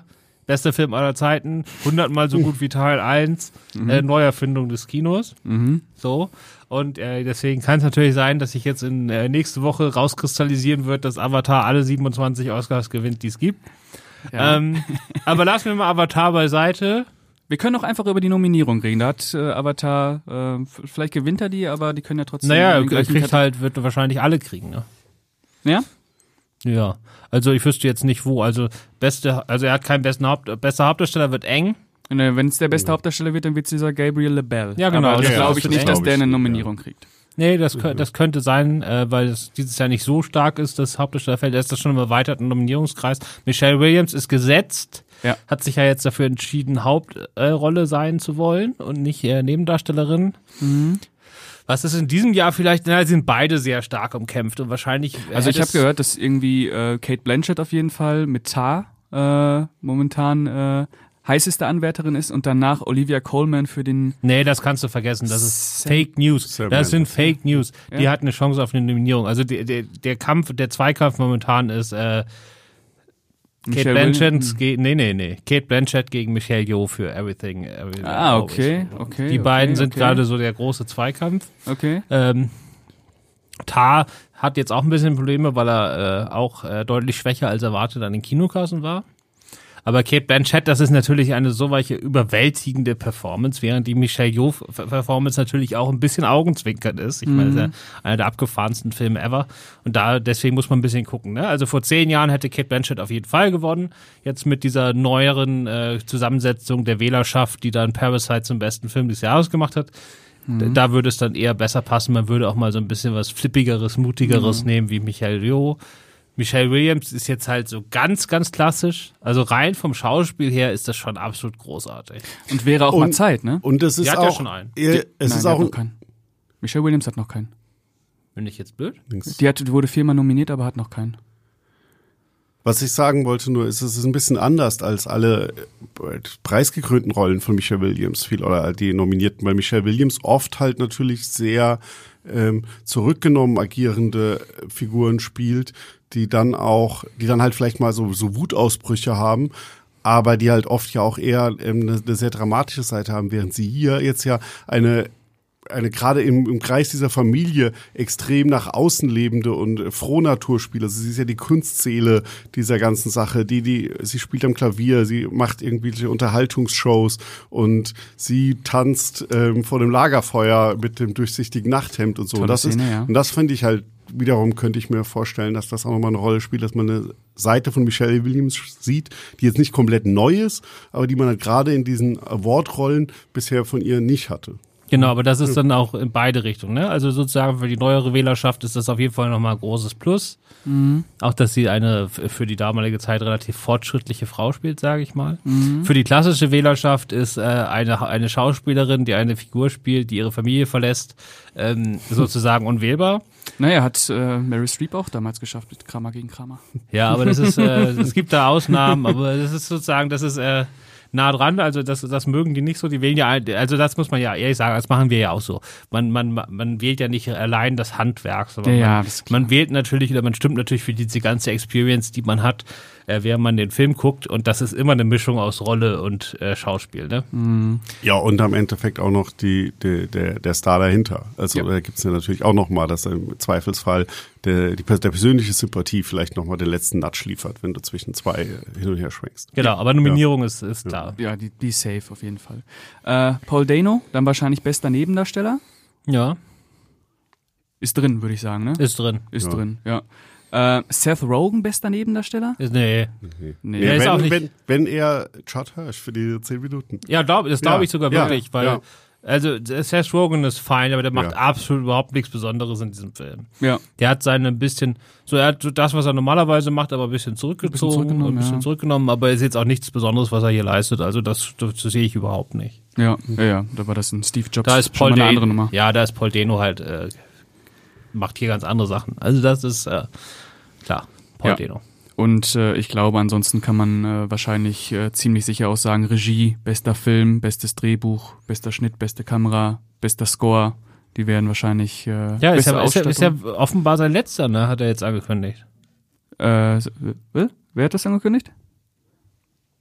bester Film aller Zeiten, hundertmal so gut wie Teil eins, mhm. äh, Neuerfindung des Kinos. Mhm. So. Und äh, deswegen kann es natürlich sein, dass sich jetzt in äh, nächste Woche rauskristallisieren wird, dass Avatar alle siebenundzwanzig Oscars gewinnt, die es gibt. Ja. Ähm, aber lassen wir mal Avatar beiseite. Wir können auch einfach über die Nominierung reden. Da hat äh, Avatar, äh, vielleicht gewinnt er die, aber die können ja trotzdem... Naja, er er kriegt halt, wird wahrscheinlich alle kriegen, ne? Ja? Ja. Also ich wüsste jetzt nicht wo. Also beste, also er hat keinen besten Haupt, bester Hauptdarsteller, wird eng. Wenn es der beste Hauptdarsteller wird, dann wird es dieser Gabriel LaBelle. Ja, genau. Aber das ja, glaube ich das nicht, dass ich der eine nicht, Nominierung ja. kriegt. Nee, das, das könnte sein, äh, weil es dieses Jahr nicht so stark ist, das Hauptdarstellerfeld. Da ist das schon im erweiterten Nominierungskreis. Michelle Williams ist gesetzt, ja. hat sich ja jetzt dafür entschieden, Hauptrolle äh, sein zu wollen und nicht äh, Nebendarstellerin. Mhm. Was ist in diesem Jahr vielleicht, na, sind beide sehr stark umkämpft und wahrscheinlich... Also ich habe gehört, dass irgendwie äh, Cate Blanchett auf jeden Fall mit Tar äh, momentan äh, heißeste Anwärterin ist und danach Olivia Colman für den... Nee, das kannst du vergessen, das ist Sam Fake News. Sam Das sind Mendes. Fake News. Die Ja. hat eine Chance auf eine Nominierung. Also der, der, der Kampf, der Zweikampf momentan ist äh, Cate Michelle Blanchett Williams. gegen, nee, nee, nee, Cate Blanchett gegen Michelle Yeoh für Everything. Everything Ah, glaub ich. okay, okay. Die beiden okay, sind okay. gerade so der große Zweikampf. Okay. Ähm, Tar hat jetzt auch ein bisschen Probleme, weil er äh, auch äh, deutlich schwächer als erwartet an den Kinokassen war. Aber Cate Blanchett, das ist natürlich eine so weiche überwältigende Performance, während die Michelle Yeoh-Performance natürlich auch ein bisschen augenzwinkernd ist. Ich meine, das ist ja einer der abgefahrensten Filme ever. Und da deswegen muss man ein bisschen gucken. Ne? Also vor zehn Jahren hätte Cate Blanchett auf jeden Fall gewonnen. Jetzt mit dieser neueren äh, Zusammensetzung der Wählerschaft, die dann Parasite zum besten Film des Jahres gemacht hat, mhm. da würde es dann eher besser passen. Man würde auch mal so ein bisschen was Flippigeres, Mutigeres mhm. nehmen wie Michelle Yeoh. Michelle Williams ist jetzt halt so ganz, ganz klassisch. Also rein vom Schauspiel her ist das schon absolut großartig. Und wäre auch Und- mal Zeit, ne? Und es ist Die hat auch, ja schon einen. Ihr, es Nein, ist der auch hat ein, noch keinen. Michelle Williams hat noch keinen. Bin ich jetzt blöd? Die hat, wurde viermal nominiert, aber hat noch keinen. was ich sagen wollte nur, ist, es ist ein bisschen anders als alle äh, preisgekrönten Rollen von Michelle Williams, viel oder die Nominierten, weil Michelle Williams oft halt natürlich sehr ähm, zurückgenommen agierende Figuren spielt, die dann auch, die dann halt vielleicht mal so, so Wutausbrüche haben, aber die halt oft ja auch eher ähm, eine, eine sehr dramatische Seite haben, während sie hier jetzt ja eine eine gerade im, im Kreis dieser Familie extrem nach außen lebende und äh, Frohnaturspieler. Also sie ist ja die Kunstseele dieser ganzen Sache. Die, die, sie spielt am Klavier, sie macht irgendwelche Unterhaltungsshows und sie tanzt ähm, vor dem Lagerfeuer mit dem durchsichtigen Nachthemd und so. Tolle Und das Szene, ist, ja. und das finde ich halt wiederum, könnte ich mir vorstellen, dass das auch nochmal eine Rolle spielt, dass man eine Seite von Michelle Williams sieht, die jetzt nicht komplett neu ist, aber die man halt gerade in diesen Award-Rollen bisher von ihr nicht hatte. Genau, aber das ist dann auch in beide Richtungen. Ne? Also sozusagen für die neuere Wählerschaft ist das auf jeden Fall nochmal ein großes Plus. Mhm. Auch, dass sie eine f- für die damalige Zeit relativ fortschrittliche Frau spielt, sage ich mal. Mhm. Für die klassische Wählerschaft ist äh, eine, eine Schauspielerin, die eine Figur spielt, die ihre Familie verlässt, ähm, sozusagen unwählbar. Naja, hat äh, Meryl Streep auch damals geschafft mit Kramer gegen Kramer. Ja, aber das ist, äh, es gibt da Ausnahmen, aber das ist sozusagen, das ist äh, nah dran, also das, das mögen die nicht so, die wählen ja, also das muss man ja ehrlich sagen, das machen wir ja auch so. Man, man, man wählt ja nicht allein das Handwerk, sondern Ja, ja, man, das ist klar. man wählt natürlich oder man stimmt natürlich für diese ganze Experience, die man hat, äh, während man den Film guckt, und das ist immer eine Mischung aus Rolle und äh, Schauspiel, ne? Ja, und am Endeffekt auch noch die, die, der, der Star dahinter. Also Ja. da gibt's ja natürlich auch noch mal, dass im Zweifelsfall der, die, der persönliche Sympathie vielleicht noch mal den letzten Nudge liefert, wenn du zwischen zwei hin und her schwenkst. Genau, aber Nominierung ist, ist da. Ja, die, die safe auf jeden Fall. Äh, Paul Dano, dann wahrscheinlich bester Nebendarsteller. Ja, Ist drin, würde ich sagen, ne? ist drin. Ist Ja. drin, ja. Äh, Seth Rogen, bester Nebendarsteller? Ist, nee. Nee. Ja, ist wenn, auch nicht- wenn, wenn er Chad Hirsch für die zehn Minuten. Ja, glaub, das glaube Ja, ich sogar ja, wirklich, weil, ja. also Seth Rogen ist fein, aber der macht Ja. absolut überhaupt nichts Besonderes in diesem Film. Ja. Der hat seine ein bisschen, so er hat so das, was er normalerweise macht, aber ein bisschen zurückgezogen, zurückgenommen, ein bisschen ja. zurückgenommen, aber ist jetzt auch nichts Besonderes, was er hier leistet, also das, das, das sehe ich überhaupt nicht. Ja, ja, ja, da war das ein Steve Jobs. Da ist schon Paul mal eine Dano, andere Nummer. ja, da ist Paul Dano halt, äh, macht hier ganz andere Sachen. Also das ist, äh, klar, Paul Ja. Dano. Und äh, ich glaube, ansonsten kann man äh, wahrscheinlich äh, ziemlich sicher auch sagen, Regie, bester Film, bestes Drehbuch, bester Schnitt, beste Kamera, bester Score, die werden wahrscheinlich äh, Ja, ist beste ja, ist, ja, ist ja Ausstattung. offenbar sein letzter, ne, hat er jetzt angekündigt. Äh, s- w- wer hat das angekündigt?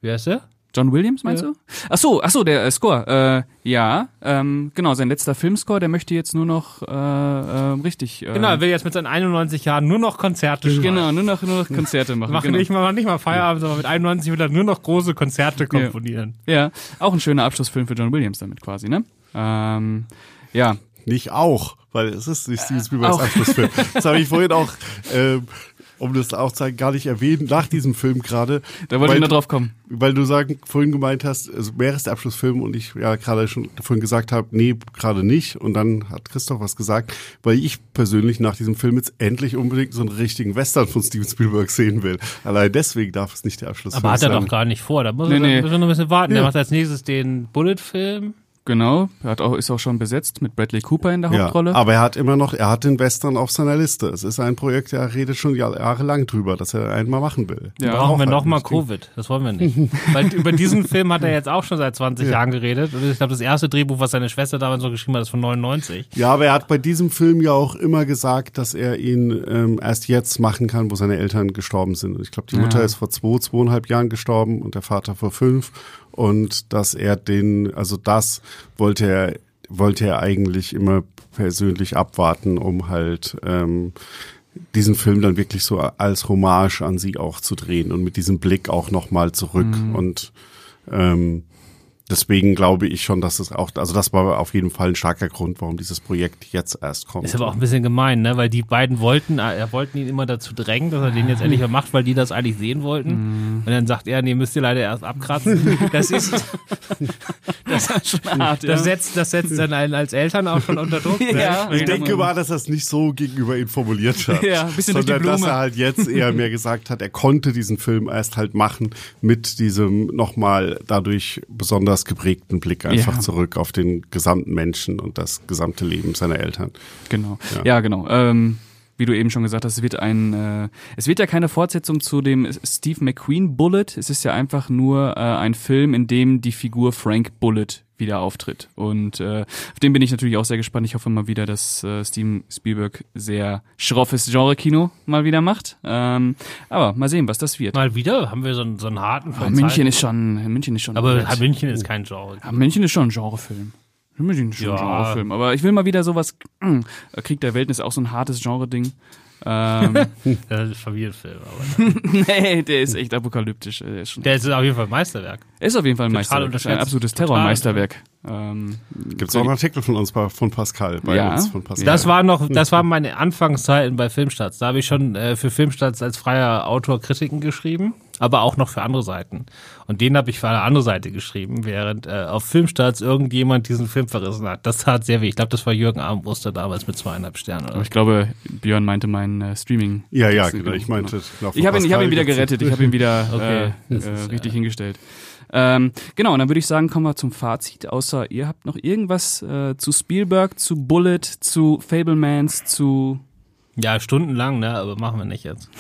Wie heißt der? John Williams, meinst Ja. du? Ach so, ach so, der äh, Score. Äh, ja, ähm, genau, sein letzter Filmscore, der möchte jetzt nur noch äh, äh, richtig. Äh, Genau, er will jetzt mit seinen einundneunzig Jahren nur noch Konzerte spielen. Genau, nur noch, nur noch Konzerte machen. Machen genau. nicht mal, nicht mal Feierabend, sondern mit einundneunzig will er nur noch große Konzerte komponieren. Ja, auch ein schöner Abschlussfilm für John Williams damit quasi, ne? Ähm, ja. Nicht auch, weil es ist nicht Steven Spielbergs auch. Abschlussfilm. Das habe ich vorhin auch, ähm, um das auch zu sagen, gar nicht erwähnt, nach diesem Film gerade. Da wollte weil, ich noch drauf kommen. Weil du sagen, vorhin gemeint hast, also mehr ist der Abschlussfilm und ich ja gerade schon vorhin gesagt habe, nee, gerade nicht. Und dann hat Christoph was gesagt, weil ich persönlich nach diesem Film jetzt endlich unbedingt so einen richtigen Western von Steven Spielberg sehen will. Allein deswegen darf es nicht der Abschlussfilm Aber hat er ähm, sein. doch gar nicht vor. Da muss Nee, er nee. nee. noch ein bisschen warten. Ja. Der macht als nächstes den Bullet-Film. Genau, er hat auch, ist auch schon besetzt mit Bradley Cooper in der Ja, Hauptrolle. aber er hat immer noch, er hat den Western auf seiner Liste. Es ist ein Projekt, er redet schon Jahr- jahrelang drüber, dass er einmal machen will. Ja. Brauchen wir Auch nochmal halt Covid. Das wollen wir nicht. Weil über diesen Film hat er jetzt auch schon seit zwanzig Jahren geredet. Und ich glaube, das erste Drehbuch, was seine Schwester damals so geschrieben hat, ist von neunundneunzig. Ja, aber er hat bei diesem Film ja auch immer gesagt, dass er ihn ähm, erst jetzt machen kann, wo seine Eltern gestorben sind. Und ich glaube, die Mutter Ja. ist vor zwei, zweieinhalb Jahren gestorben und der Vater vor fünf. Und dass er den, also das wollte er, wollte er eigentlich immer persönlich abwarten, um halt ähm, diesen Film dann wirklich so als Hommage an sie auch zu drehen und mit diesem Blick auch nochmal zurück. Mhm. Und ähm, deswegen glaube ich schon, dass es auch, also das war auf jeden Fall ein starker Grund, warum dieses Projekt jetzt erst kommt. Ist aber auch ein bisschen gemein, ne? Weil die beiden wollten, er wollten ihn immer dazu drängen, dass er den jetzt endlich mal macht, weil die das eigentlich sehen wollten. Und dann sagt er, nee, müsst ihr leider erst abkratzen. Das ist, das, hart, ja. das setzt, das setzt dann einen als Eltern auch schon unter Druck. Ne? Ja. Ich denke mal, dass er es nicht so gegenüber ihm formuliert hat. Ja, ein bisschen durch die sondern dass Blume. er halt jetzt eher mehr gesagt hat, er konnte diesen Film erst halt machen mit diesem nochmal dadurch besonders geprägten Blick einfach Ja. zurück auf den gesamten Menschen und das gesamte Leben seiner Eltern. Genau. Ja. Ja, genau. Ähm, wie du eben schon gesagt hast, es wird ein, äh, es wird ja keine Fortsetzung zu dem Steve McQueen Bullet. Es ist ja einfach nur äh, ein Film, in dem die Figur Frank Bullet wieder auftritt. Und äh, auf den bin ich natürlich auch sehr gespannt. Ich hoffe mal wieder, dass äh, Steven Spielberg sehr schroffes Genre-Kino mal wieder macht. Ähm, aber mal sehen, was das wird. Mal wieder haben wir so einen, so einen harten Aber von München Zeiten. ist schon, München ist schon. Aber alt. München ist kein Genre. Ja, München ist schon ein Genrefilm. München ist schon Ja. ein Genrefilm. Aber ich will mal wieder sowas. Mh, Krieg der Welten ist auch so ein hartes Genre-Ding. Ähm, Das ist Familienfilm. Aber nee, der ist echt apokalyptisch. Der ist, schon, der ist auf jeden Fall ein Meisterwerk. er ist auf jeden Fall ein Total Meisterwerk. unterschätzt. Ein absolutes Total, Terrormeisterwerk. Ähm, Gibt es auch einen Artikel von uns, bei- von Pascal, bei Ja. uns, von Pascal. Das war noch, das waren meine Anfangszeiten bei Filmstarts. Da habe ich schon äh, für Filmstarts als freier Autor Kritiken geschrieben, aber auch noch für andere Seiten. Und den habe ich für eine andere Seite geschrieben, während äh, auf Filmstarts irgendjemand diesen Film verrissen hat. Das tat sehr weh. Ich glaube, das war Jürgen Armbruster damals mit zweieinhalb Sternen. aber Oder? ich glaube, Björn meinte mein äh, Streaming. ja, ja, genau. Ich meinte, genau, Ich habe ihn, ich hab von ihn wieder Pascal gerettet. Ich habe ihn wieder Okay, äh, das äh, ist, richtig äh, hingestellt. Ähm, genau, und dann würde ich sagen, kommen wir zum Fazit. Außer ihr habt noch irgendwas äh, zu Spielberg, zu Bullet, zu Fablemans, zu... Ja, stundenlang, ne? Aber machen wir nicht jetzt.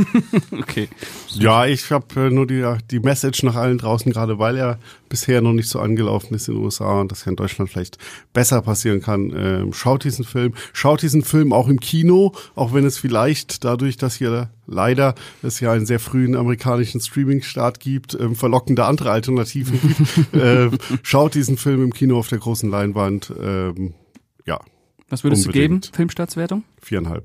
Okay. Ja, ich habe äh, nur die, die Message nach allen draußen, gerade weil er bisher noch nicht so angelaufen ist in den U S A und das ja in Deutschland vielleicht besser passieren kann. Ähm, schaut diesen Film, schaut diesen Film auch im Kino, auch wenn es vielleicht dadurch, dass hier leider es ja einen sehr frühen amerikanischen Streaming-Start gibt, ähm, verlockende andere Alternativen gibt. äh, schaut diesen Film im Kino auf der großen Leinwand. Ähm, ja, Was würdest Unbedingt. du geben? Filmstartswertung? viereinhalb.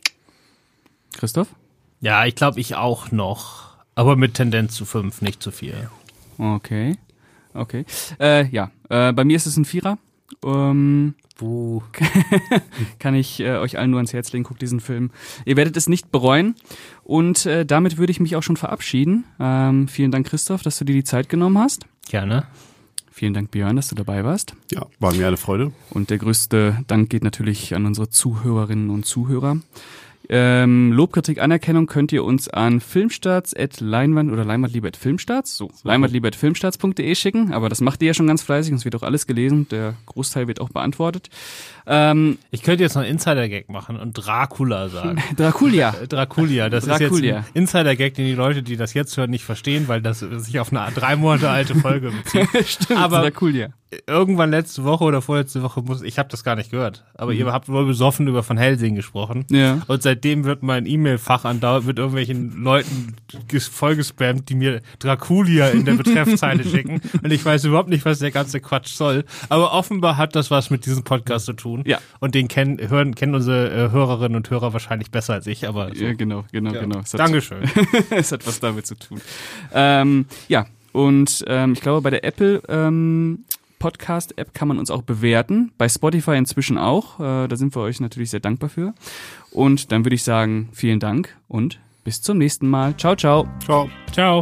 Christoph? Ja, ich glaube, ich auch noch. Aber mit Tendenz zu fünf, nicht zu viel. Okay. Okay. Äh, ja, äh, bei mir ist es ein Vierer. Ähm, Buh. kann ich äh, euch allen nur ans Herz legen, guckt diesen Film. Ihr werdet es nicht bereuen. Und äh, damit würde ich mich auch schon verabschieden. Ähm, vielen Dank, Christoph, dass du dir die Zeit genommen hast. Gerne. Vielen Dank, Björn, dass du dabei warst. Ja, war mir eine Freude. Und der größte Dank geht natürlich an unsere Zuhörerinnen und Zuhörer. Ähm, Lob, Kritik, Anerkennung könnt ihr uns an filmstarts at leinwand oder leinwandliebe at filmstarts, so, leinwandliebe at filmstarts punkt de schicken, aber das macht ihr ja schon ganz fleißig und es wird auch alles gelesen, der Großteil wird auch beantwortet. Ähm, Ich könnte jetzt noch einen Insider-Gag machen und Dracula sagen. Draculia. Draculia, das Draculia. ist jetzt ein Insider-Gag, den die Leute, die das jetzt hören, nicht verstehen, weil das sich auf eine drei Monate alte Folge bezieht. Stimmt, Aber- Draculia. irgendwann letzte Woche oder vorletzte Woche, muss ich habe das gar nicht gehört, aber mhm. ihr habt wohl besoffen über Van Helsing gesprochen. Ja. Und seitdem wird mein E-Mail-Fach andauernd mit irgendwelchen Leuten vollgespammt, die mir Draculia in der Betreffzeile schicken. Und ich weiß überhaupt nicht, was der ganze Quatsch soll. Aber offenbar hat das was mit diesem Podcast zu tun. Ja. Und den kennen, hören, kennen unsere äh, Hörerinnen und Hörer wahrscheinlich besser als ich. Aber so. Ja, genau, genau, ja. genau. Es hat, Dankeschön. Es hat was damit zu tun. Ähm, ja, und ähm, ich glaube, bei der Apple ähm, Podcast-App kann man uns auch bewerten. Bei Spotify inzwischen auch. Äh, da sind wir euch natürlich sehr dankbar für. Und dann würde ich sagen, vielen Dank und bis zum nächsten Mal. Ciao, ciao. Ciao. Ciao.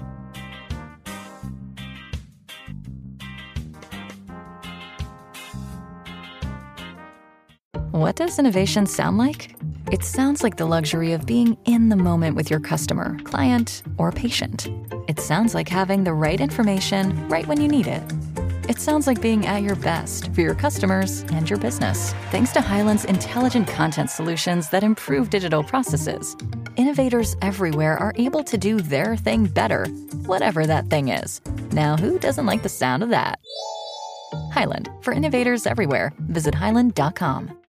What does innovation sound like? It sounds like the luxury of being in the moment with your customer, client, or patient. It sounds like having the right information right when you need it. It sounds like being at your best for your customers and your business. Thanks to Hyland's intelligent content solutions that improve digital processes, innovators everywhere are able to do their thing better, whatever that thing is. Now, who doesn't like the sound of that? Hyland, for innovators everywhere. Visit hyland dot com.